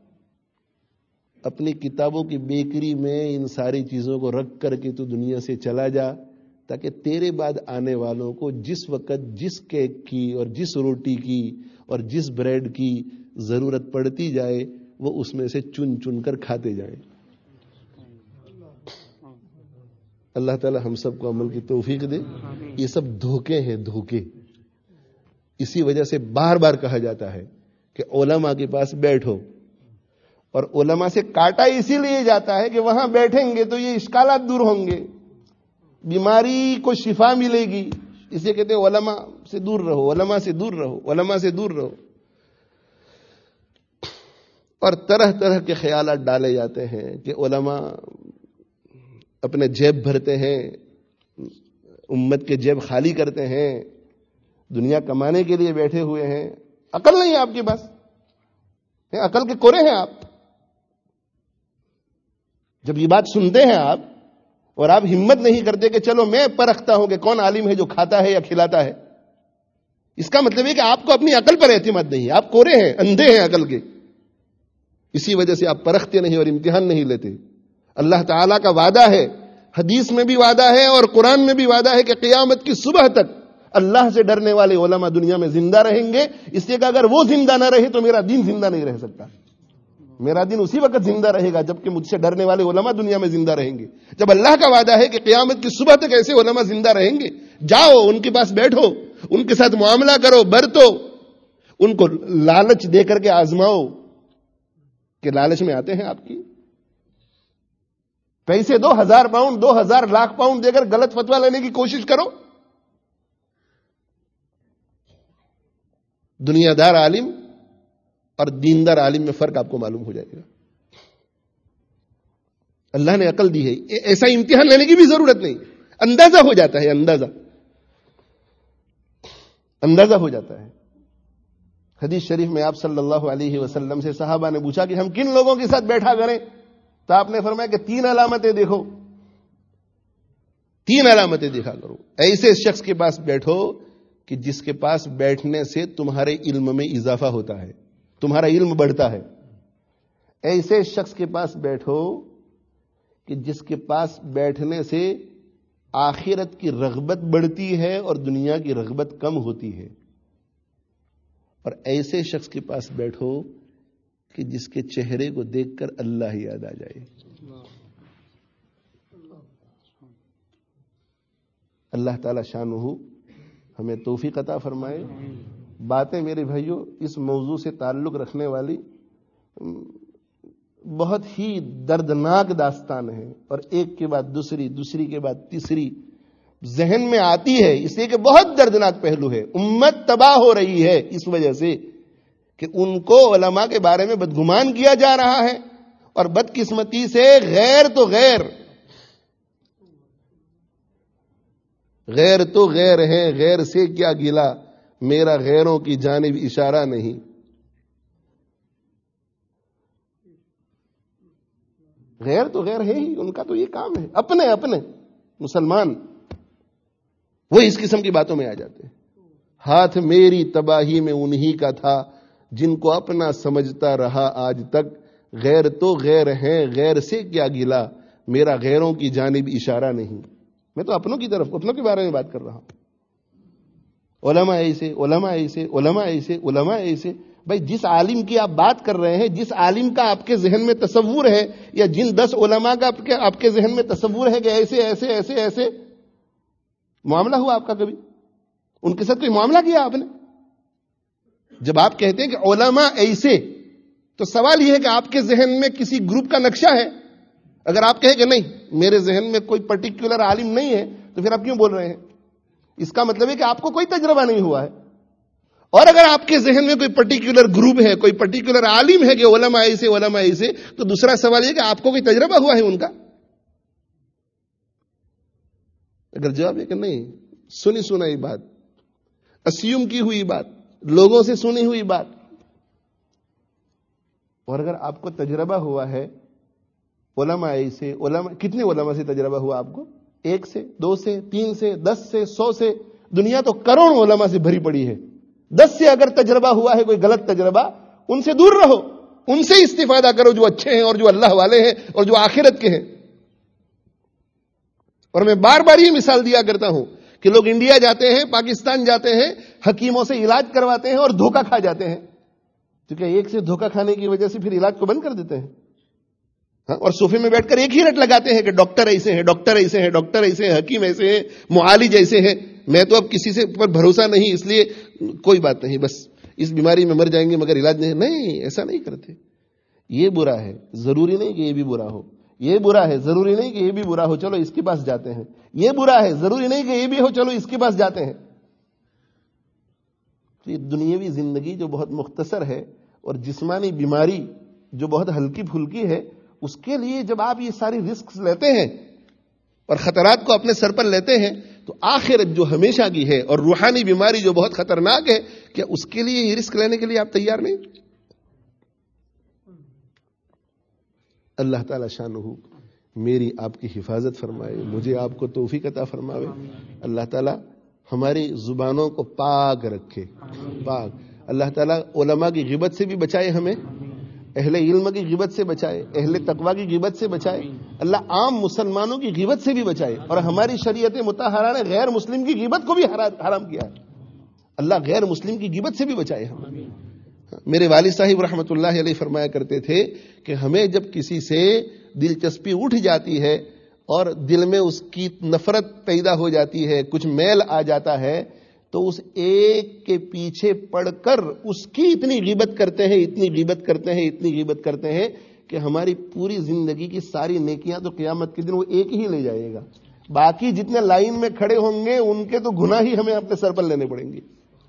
اپنی کتابوں کی بیکری میں ان ساری چیزوں کو رکھ کر کے تو دنیا سے چلا جا، تاکہ تیرے بعد آنے والوں کو جس وقت جس کیک کی اور جس روٹی کی اور جس بریڈ کی ضرورت پڑتی جائے وہ اس میں سے چن چن کر کھاتے جائیں۔ اللہ تعالی ہم سب کو عمل کی توفیق دے۔ یہ سب دھوکے ہیں، دھوکے۔ اسی وجہ سے بار بار کہا جاتا ہے کہ علماء کے پاس بیٹھو، اور علماء سے کاٹا اسی لیے جاتا ہے کہ وہاں بیٹھیں گے تو یہ اشکالات دور ہوں گے، بیماری کو شفا ملے گی۔ اسے کہتے ہیں علماء سے دور رہو، علماء سے دور رہو، علماء سے دور رہو۔ اور طرح طرح کے خیالات ڈالے جاتے ہیں کہ علماء اپنے جیب بھرتے ہیں، امت کے جیب خالی کرتے ہیں، دنیا کمانے کے لیے بیٹھے ہوئے ہیں۔ عقل نہیں ہے آپ کے پاس، عقل کے کورے ہیں آپ۔ جب یہ بات سنتے ہیں آپ اور آپ ہمت نہیں کرتے کہ چلو میں پرکھتا ہوں کہ کون عالم ہے جو کھاتا ہے یا کھلاتا ہے، اس کا مطلب ہے کہ آپ کو اپنی عقل پر اعتماد نہیں ہے، آپ کورے ہیں، اندھے ہیں عقل کے۔ اسی وجہ سے آپ پرکھتے نہیں اور امتحان نہیں لیتے۔ اللہ تعالیٰ کا وعدہ ہے، حدیث میں بھی وعدہ ہے اور قرآن میں بھی وعدہ ہے کہ قیامت کی صبح تک اللہ سے ڈرنے والے علماء دنیا میں زندہ رہیں گے، اس لیے کہ اگر وہ زندہ نہ رہے تو میرا دین زندہ نہیں رہ سکتا۔ میرا دین اسی وقت زندہ رہے گا جبکہ مجھ سے ڈرنے والے علماء دنیا میں زندہ رہیں گے۔ جب اللہ کا وعدہ ہے کہ قیامت کی صبح تک ایسے علماء زندہ رہیں گے، جاؤ ان کے پاس بیٹھو، ان کے ساتھ معاملہ کرو، برتو، ان کو لالچ دے کر کے آزماؤ کہ لالچ میں آتے ہیں آپ کی، پیسے دو، 1000 پاؤنڈ 2000 لاکھ پاؤنڈ دے کر غلط فتویٰ لینے کی کوشش کرو۔ دنیا دار عالم اور دیندار عالم میں فرق آپ کو معلوم ہو جائے گا۔ اللہ نے عقل دی ہے، ایسا امتحان لینے کی بھی ضرورت نہیں، اندازہ ہو جاتا ہے، اندازہ ہو جاتا ہے۔ حدیث شریف میں آپ صلی اللہ علیہ وسلم سے صحابہ نے پوچھا کہ ہم کن لوگوں کے ساتھ بیٹھا کریں، تو آپ نے فرمایا کہ 3 علامتیں دیکھو، 3 علامتیں دیکھا کرو۔ ایسے شخص کے پاس بیٹھو کہ جس کے پاس بیٹھنے سے تمہارے علم میں اضافہ ہوتا ہے، تمہارا علم بڑھتا ہے۔ ایسے شخص کے پاس بیٹھو کہ جس کے پاس بیٹھنے سے آخرت کی رغبت بڑھتی ہے اور دنیا کی رغبت کم ہوتی ہے۔ اور ایسے شخص کے پاس بیٹھو کہ جس کے چہرے کو دیکھ کر اللہ یاد آ جائے۔ اللہ تعالی شانہ ہمیں توفیق عطا فرمائے۔ باتیں میرے بھائیوں اس موضوع سے تعلق رکھنے والی بہت ہی دردناک داستان ہے، اور ایک کے بعد دوسری، دوسری کے بعد تیسری ذہن میں آتی ہے، اس لیے کہ بہت دردناک پہلو ہے۔ امت تباہ ہو رہی ہے اس وجہ سے کہ ان کو علماء کے بارے میں بدگمان کیا جا رہا ہے، اور بدقسمتی سے غیر تو غیر ہیں، غیر سے کیا گلا، میرا غیروں کی جانب اشارہ نہیں۔ غیر تو غیر ہے ہی، ان کا تو یہ کام ہے، اپنے اپنے مسلمان وہ اس قسم کی باتوں میں آ جاتے ہیں۔ ہاتھ میری تباہی میں انہی کا تھا، جن کو اپنا سمجھتا رہا آج تک، غیر تو غیر ہیں، غیر سے کیا گلا، میرا غیروں کی جانب اشارہ نہیں۔ میں تو اپنوں کی طرف، اپنوں کے بارے میں بات کر رہا ہوں۔ علماء ایسے، علماء ایسے، علماء ایسے، علماء ایسے۔ بھائی جس عالم کی آپ بات کر رہے ہیں، جس عالم کا آپ کے ذہن میں تصور ہے، یا جن 10 علماء کا آپ کے ذہن میں تصور ہے کہ ایسے ایسے ایسے ایسے، معاملہ ہوا آپ کا کبھی؟ ان کے ساتھ کوئی معاملہ کیا آپ نے؟ جب آپ کہتے ہیں کہ علماء ایسے، تو سوال یہ ہے کہ آپ کے ذہن میں کسی گروپ کا نقشہ ہے؟ اگر آپ کہیں کہ نہیں، میرے ذہن میں کوئی پرٹیکولر عالم نہیں ہے، تو پھر آپ کیوں بول رہے ہیں؟ اس کا مطلب ہے کہ آپ کو کوئی تجربہ نہیں ہوا ہے۔ اور اگر آپ کے ذہن میں کوئی پرٹیکولر گروپ ہے، کوئی پرٹیکولر عالم ہے کہ علماء ایسے، علماء ایسے، تو دوسرا سوال یہ کہ آپ کو کوئی تجربہ ہوا ہے ان کا؟ اگر جواب ہے کہ نہیں، سنی سنائی بات، اسیوم کی ہوئی بات، لوگوں سے سنی ہوئی بات، اور اگر آپ کو تجربہ ہوا ہے علماء ایسے، علماء، کتنے علماء سے تجربہ ہوا آپ کو؟ 1 سے، 2 سے، 3 سے، 10 سے، 100 سے؟ دنیا تو کروڑوں علماء سے بھری پڑی ہے۔ 10 سے اگر تجربہ ہوا ہے کوئی غلط تجربہ، ان سے دور رہو، ان سے استفادہ کرو جو اچھے ہیں اور جو اللہ والے ہیں اور جو آخرت کے ہیں۔ اور میں بار بار یہ مثال دیا کرتا ہوں کہ لوگ انڈیا جاتے ہیں، پاکستان جاتے ہیں، حکیموں سے علاج کرواتے ہیں اور دھوکہ کھا جاتے ہیں، کیونکہ ایک سے دھوکہ کھانے کی وجہ سے پھر علاج کو بند کر دیتے ہیں، اور صوفے میں بیٹھ کر ایک ہی رٹ لگاتے ہیں کہ ڈاکٹر ایسے ہیں، ڈاکٹر ایسے ہیں، ڈاکٹر ایسے ہیں، حکیم ایسے ہیں، معالج ایسے ہیں، میں تو اب کسی سے پر بھروسہ نہیں، اس لیے کوئی بات نہیں، بس اس بیماری میں مر جائیں گے مگر علاج نہیں۔ نہیں، ایسا نہیں کرتے۔ یہ برا ہے، ضروری نہیں کہ یہ بھی برا ہو، یہ برا ہے، ضروری نہیں کہ یہ بھی برا ہو، چلو اس کے پاس جاتے ہیں، یہ برا ہے، ضروری نہیں کہ یہ بھی ہو، چلو اس کے پاس جاتے ہیں۔ تو یہ دنیاوی زندگی جو بہت مختصر ہے، اور جسمانی بیماری جو بہت ہلکی پھلکی ہے، اس کے لیے جب آپ یہ ساری رسک لیتے ہیں اور خطرات کو اپنے سر پر لیتے ہیں، تو آخرت جو ہمیشہ کی ہے اور روحانی بیماری جو بہت خطرناک ہے، کیا اس کے لیے یہ رسک لینے کے لیے آپ تیار نہیں؟ اللہ تعالی شانہ میری آپ کی حفاظت فرمائے، مجھے آپ کو توفیق عطا فرمائے۔ اللہ تعالی ہماری زبانوں کو پاک رکھے، پاک۔ اللہ تعالی علماء کی غیبت سے بھی بچائے ہمیں، اہل علم کی غیبت سے بچائے، اہل تقوی کی غیبت سے بچائے، اللہ عام مسلمانوں کی غیبت سے بھی بچائے، اور ہماری شریعت مطہرہ نے غیر مسلم کی غیبت کو بھی حرام کیا ہے، اللہ غیر مسلم کی غیبت سے بھی بچائے ہمیں۔ میرے والد صاحب رحمۃ اللہ علیہ فرمایا کرتے تھے کہ ہمیں جب کسی سے دلچسپی اٹھ جاتی ہے اور دل میں اس کی نفرت پیدا ہو جاتی ہے، کچھ میل آ جاتا ہے، تو اس ایک کے پیچھے پڑ کر اس کی اتنی غیبت کرتے ہیں، اتنی غیبت کرتے ہیں، اتنی غیبت کرتے ہیں کہ ہماری پوری زندگی کی ساری نیکیاں تو قیامت کے دن وہ ایک ہی لے جائے گا، باقی جتنے لائن میں کھڑے ہوں گے ان کے تو گناہ ہی ہمیں اپنے سر پر لینے پڑیں گے۔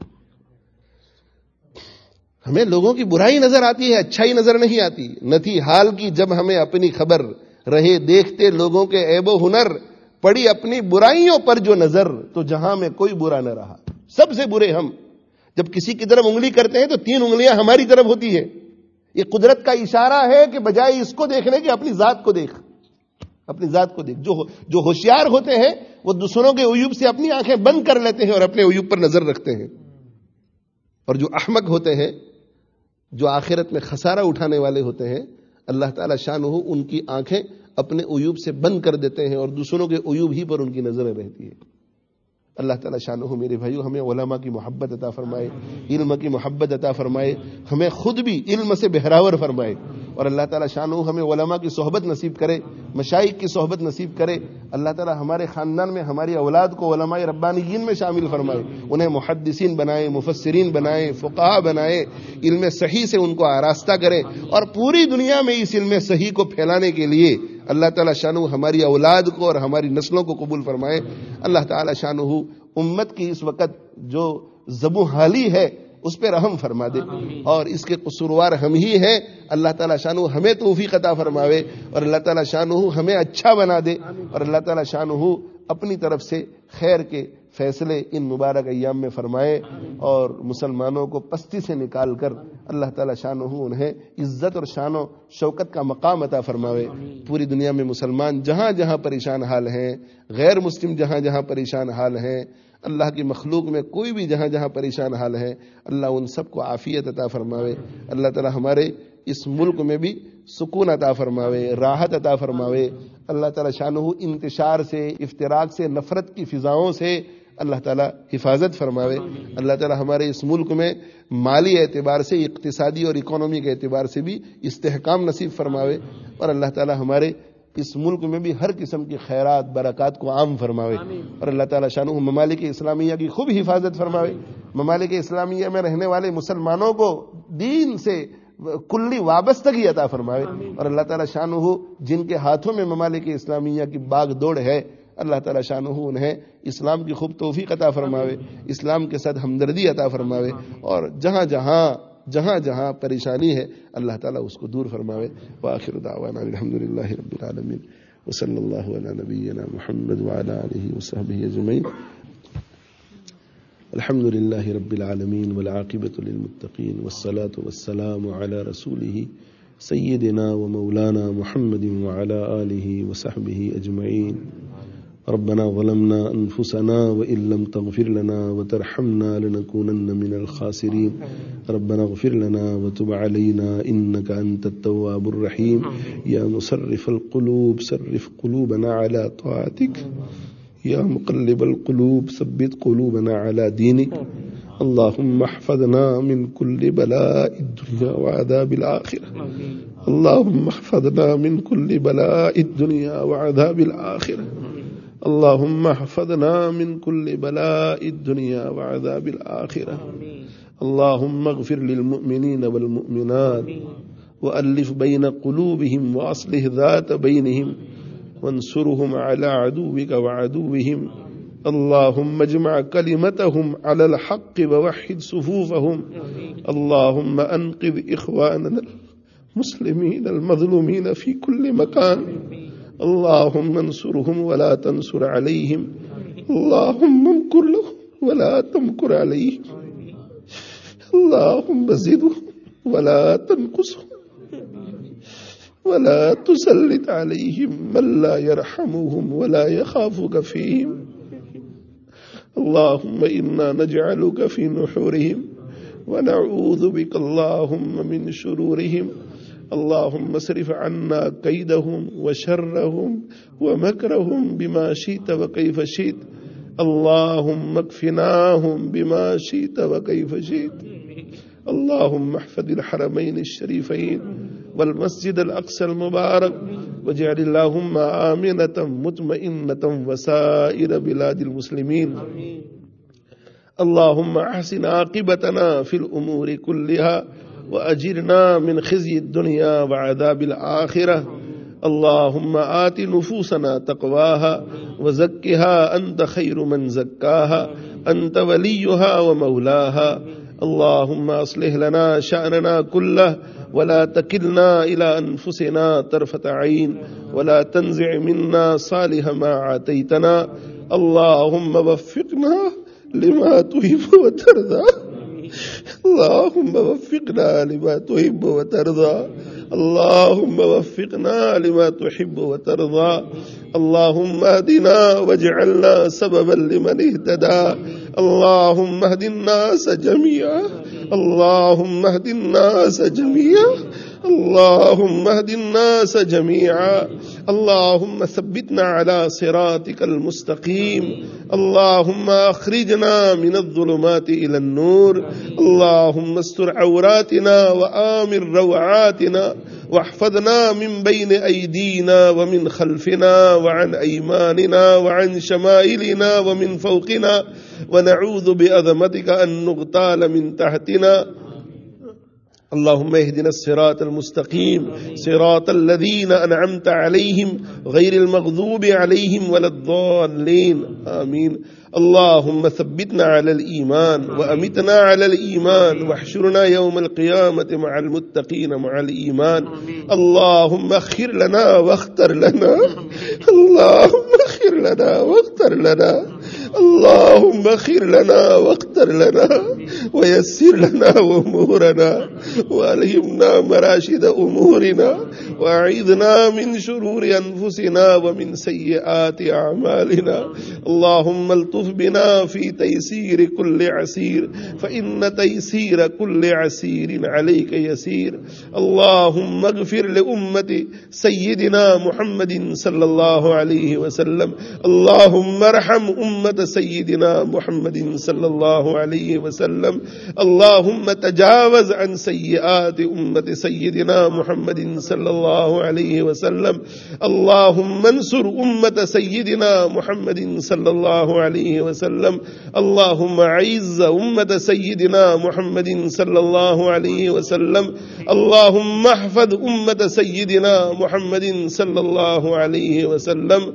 ہمیں لوگوں کی برائی نظر آتی ہے، اچھائی نظر نہیں آتی۔ نہ تھی حال کی جب ہمیں اپنی خبر، رہے دیکھتے لوگوں کے عیب و ہنر، پڑی اپنی برائیوں پر جو نظر، تو جہاں میں کوئی برا نہ رہا۔ سب سے برے ہم، جب کسی کی طرف انگلی کرتے ہیں تو 3 انگلیاں ہماری طرف ہوتی ہیں۔ یہ قدرت کا اشارہ ہے کہ بجائے اس کو دیکھنے کے اپنی ذات کو دیکھ، اپنی ذات کو دیکھ۔ جو ہوشیار ہوتے ہیں وہ دوسروں کے عیوب سے اپنی آنکھیں بند کر لیتے ہیں اور اپنے عیوب پر نظر رکھتے ہیں، اور جو احمق ہوتے ہیں، جو آخرت میں خسارہ اٹھانے والے ہوتے ہیں، اللہ تعالی شانہ ان کی آنکھیں اپنے عیوب سے بند کر دیتے ہیں اور دوسروں کے عیوب ہی پر ان کی نظریں رہتی ہے۔ اللہ تعالیٰ شانہ میرے بھائیو ہمیں علماء کی محبت عطا فرمائے، علم کی محبت عطا فرمائے، ہمیں خود بھی علم سے بہراور فرمائے، اور اللہ تعالیٰ شانہ ہمیں علماء کی صحبت نصیب کرے، مشائخ کی صحبت نصیب کرے۔ اللہ تعالیٰ ہمارے خاندان میں ہماری اولاد کو علماء ربانیین میں شامل فرمائے، انہیں محدثین بنائے، مفسرین بنائے، فقہاء بنائے، علم صحیح سے ان کو آراستہ کرے، اور پوری دنیا میں اس علم صحیح کو پھیلانے کے لیے اللہ تعالیٰ شانہ ہماری اولاد کو اور ہماری نسلوں کو قبول فرمائے۔ اللہ تعالیٰ شانہ امت کی اس وقت جو زبوں حالی ہے اس پہ رحم فرما دے، اور اس کے قصوروار ہم ہی ہیں۔ اللہ تعالیٰ شانہ ہمیں توفیق عطا فرماوے، اور اللہ تعالیٰ شانہ ہمیں اچھا بنا دے، اور اللہ تعالیٰ شانہ اپنی طرف سے خیر کے فیصلے ان مبارک ایام میں فرمائے، اور مسلمانوں کو پستی سے نکال کر اللہ تعالیٰ شانہ انہیں عزت اور شان و شوکت کا مقام عطا فرماوے۔ پوری دنیا میں مسلمان جہاں جہاں پریشان حال ہیں، غیر مسلم جہاں جہاں پریشان حال ہیں، اللہ کی مخلوق میں کوئی بھی جہاں جہاں پریشان حال ہے، اللہ ان سب کو عافیت عطا فرماوے۔ اللہ تعالیٰ ہمارے اس ملک میں بھی سکون عطا فرماوے، راحت عطا فرماوے۔ اللہ تعالیٰ شانہ انتشار سے، افتراق سے، نفرت کی فضاؤں سے اللہ تعالیٰ حفاظت فرماوے۔ اللہ تعالیٰ ہمارے اس ملک میں مالی اعتبار سے، اقتصادی اور اکانومی کے اعتبار سے بھی استحکام نصیب فرماوے، اور اللہ تعالیٰ ہمارے اس ملک میں بھی ہر قسم کی خیرات برکات کو عام فرماوے، اور اللہ تعالیٰ شانہ ممالک اسلامیہ کی خوب حفاظت فرماوے۔ ممالک اسلامیہ میں رہنے والے مسلمانوں کو دین سے کلی وابستگی عطا فرماوے، اور اللہ تعالیٰ شانہ جن کے ہاتھوں میں ممالک اسلامیہ کی باغ دوڑ ہے، اللہ تعالیٰ شانہ انہیں اسلام کی خوب توفیق عطا فرماوے، اسلام کے ساتھ ہمدردی عطا فرماوے، اور جہاں جہاں پریشانی ہے اللہ تعالیٰ اس کو دور فرماوے۔ وآخر دعوانا الحمدللہ رب العالمین، وصلی اللہ علی نبینا محمد وعلی آلہ وصحبہ اجمعین۔ الحمد للہ رب العالمین والعاقبۃ للمتقین، والصلاة والسلام علی رسولہ سیدنا ومولانا محمد وعلی آلہ وصحبہ اجمعین۔ ربنا ظلمنا أنفسنا وإن لم تغفر لنا وترحمنا لنكونن من الخاسرين ربنا اغفر لنا وتب علينا إنك أنت التواب الرحيم يا مصرف القلوب صرف قلوبنا على طاعتك يا مقلب القلوب ثبت قلوبنا على دينك اللهم احفظنا من كل بلاء الدنيا وعذاب الآخرة اللهم احفظنا من كل بلاء الدنيا وعذاب الآخرة اللهم احفظنا من كل بلاء الدنيا وعذاب الآخرة اللهم اغفر للمؤمنين والمؤمنات وألف بين قلوبهم وأصلح ذات بينهم وانصرهم على عدوك وعدوهم اللهم اجمع كلمتهم على الحق ووحد صفوفهم اللهم أنقذ إخواننا المسلمين المظلومين في كل مكان اللهم انصرهم ولا تنصر عليهم اللهم امكر لهم ولا تمكر عليهم اللهم زدهم ولا تنقصهم ولا تسلط عليهم من لا يرحمهم ولا يخافك فيهم اللهم إنا نجعلك في نحورهم ونعوذ بك اللهم من شرورهم اللهم اصرف عنا كيدهم وشرهم ومكرهم بما شئت وكيف شئت اللهم اكفناهم بما شئت وكيف شئت اللهم احفظ الحرمين الشريفين والمسجد الأقصى المبارك واجعل اللهم آمنة مطمئنة وسائر بلاد المسلمين اللهم احسن عاقبتنا في الأمور كلها وأجرنا من خزي الدنيا وعذاب الآخرة اللهم آت نفوسنا تقواها وزكها أنت خير من زكاها أنت وليها ومولاها اللهم أصلح لنا شأننا كله ولا تكلنا إلى أنفسنا طرفة عين ولا تنزع منا صالح ما عاتيتنا اللهم وفقنا لما تحب وترضى اللهم وفقنا لما تحب وترضى اللهم وفقنا لما تحب وترضى اللهم اهدنا واجعلنا سببا لمن اهتدى اللهم اهد الناس جميعا اللهم اهد الناس جميعا اللهم اهد الناس جميعا. اللهم ثبتنا على صراطك المستقيم. اللهم أخرجنا من الظلمات إلى النور. اللهم استر عوراتنا وآمن روعاتنا، واحفظنا من بين أيدينا ومن خلفنا وعن أيماننا وعن شمائلنا ومن فوقنا، ونعوذ بعظمتك أن نغتال من تحتنا. اللهم اهدنا الصراط المستقيم، صراط الذين أنعمت عليهم غير المغضوب عليهم ولا الضالين، آمين. اللهم ثبتنا على الإيمان وأمتنا على الإيمان، واحشرنا يوم القيامة مع المتقين مع الإيمان. اللهم اغفر لنا واختر لنا، اللهم اغفر لنا واختر لنا، اللهم اغفر لنا واختر لنا، ويسر لنا أمورنا، وألهمنا مراشد أمورنا، وأعيذنا من شرور أنفسنا ومن سيئات أعمالنا. اللهم الطف بنا في تيسير كل عسير، فإن تيسير كل عسير عليك يسير. اللهم اغفر لأمة سيدنا محمد صلى الله عليه وسلم. اللهم ارحم أمة سيدنا محمد صلى الله عليه وسلم. اللهم تجاوز عن سيئات أمة سيدنا محمد صلى الله عليه وسلم. اللهم انصر أمة سيدنا محمد صلى الله عليه وسلم. اللهم أعز أمة سيدنا محمد صلى الله عليه وسلم. اللهم احفظ أمة سيدنا محمد صلى الله عليه وسلم.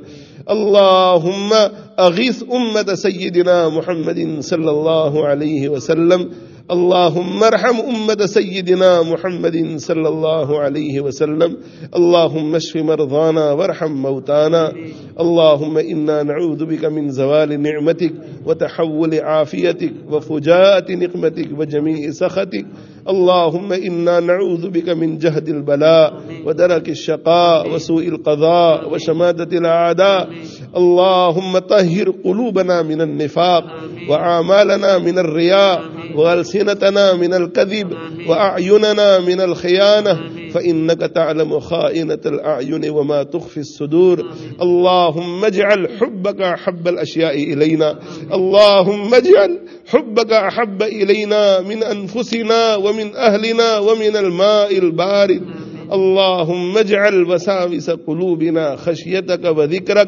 اللهم أغث أمة سيدنا محمد صلى الله عليه وسلم. اللهم ارحم أمة سيدنا محمد صلى الله عليه وسلم. اللهم اشف مرضانا وارحم موتانا. اللهم إنا نعوذ بك من زوال نعمتك وتحول عافيتك وفجاءة نقمتك وجميع سخطك. اللهم إنا نعوذ بك من جهد البلاء ودرك الشقاء وسوء القضاء وشماتة الأعداء. اللهم طهر قلوبنا من النفاق، وأعمالنا من الرياء، وألسنتنا من الكذب، وأعيننا من الخيانة، فإنك تعلم خائنة الأعين وما تخفي الصدور. اللهم اجعل حبك أحب الأشياء إلينا. اللهم اجعل حبك أحب إلينا من أنفسنا ومن أهلنا ومن الماء البارد. اللهم اجعل وساوس قلوبنا خشيتك وذكرك.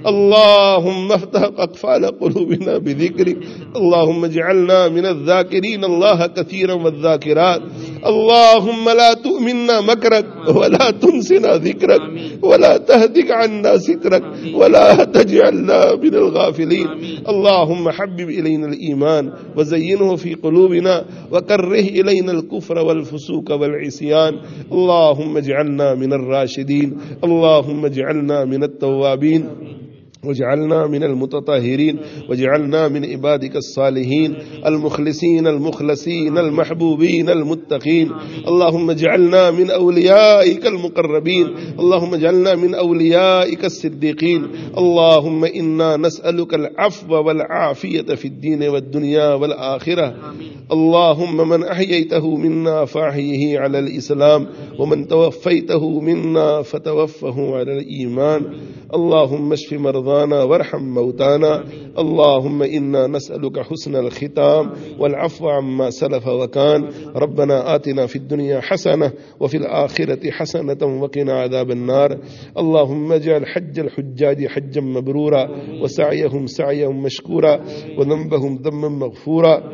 اللهم افتح أقفال قلوبنا بذكرك. اللهم اجعلنا من الذاكرين الله كثيرا والذاكرات. اللهم لا تؤمنا مكرك ولا تنسنا ذكرك ولا تهدك عنا سترك ولا تجعلنا من الغافلين. اللهم حبب إلينا الإيمان وزينه في قلوبنا وكره إلينا الكفر والفسوق والعصيان. اللهم اجعلنا من الراشدين. اللهم اجعلنا من التوابين، واجعلنا من المتطهرين، واجعلنا من عبادك الصالحين المخلصين المخلصين المحبوبين المتقين. اللهم اجعلنا من أوليائك المقربين. اللهم اجعلنا من أوليائك الصديقين. اللهم إنا نسألك العفو والعافية في الدين والدنيا والآخرة. اللهم من أحييته منا فأحيه على الإسلام، ومن توفيته منا فتوفه على الإيمان. اللهم اشف مرضانا وارحم موتانا. اللهم إنا نسألك حسن الختام والعفو عما سلف وكان. ربنا آتنا في الدنيا حسنة وفي الآخرة حسنة وقنا عذاب النار. اللهم اجعل حج الحجاج حجا مبرورا، وسعيهم سعيا مشكورا، وذنبهم ذنبا مغفورا،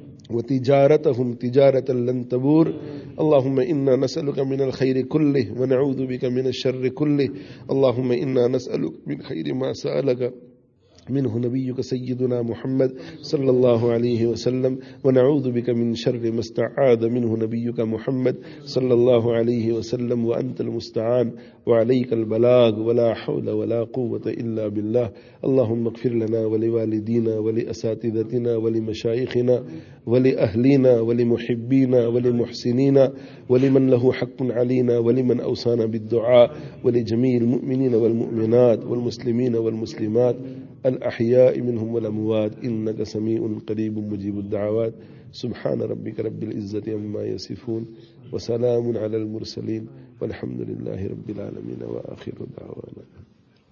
وتجارتهم تجارة لن تبور. اللهم إنا نسألك من الخير كله ونعوذ بك من الشر كله. اللهم إنا نسألك من خير ما سألك منه نبيك سيدنا محمد صلى الله عليه وسلم، ونعوذ بك من شر ما استعاذ منه نبيك محمد صلى الله عليه وسلم، وأنت المستعان. وعليك البلاغ ولا حول ولا قوة إلا بالله. اللهم اغفر لنا ولوالدينا ولأساتذتنا ولمشايخنا ولأهلنا ولمحبينا ولمحسنين ولمن له حق علينا ولمن أوصانا بالدعاء ولجميع المؤمنين والمؤمنات والمسلمين والمسلمات الأحياء منهم والأموات إنك سميع قريب مجيب الدعوات. سبحان ربك رب العزة عما يصفون وسلام على المرسلين والحمد لله رب العالمين وآخر دعوانا.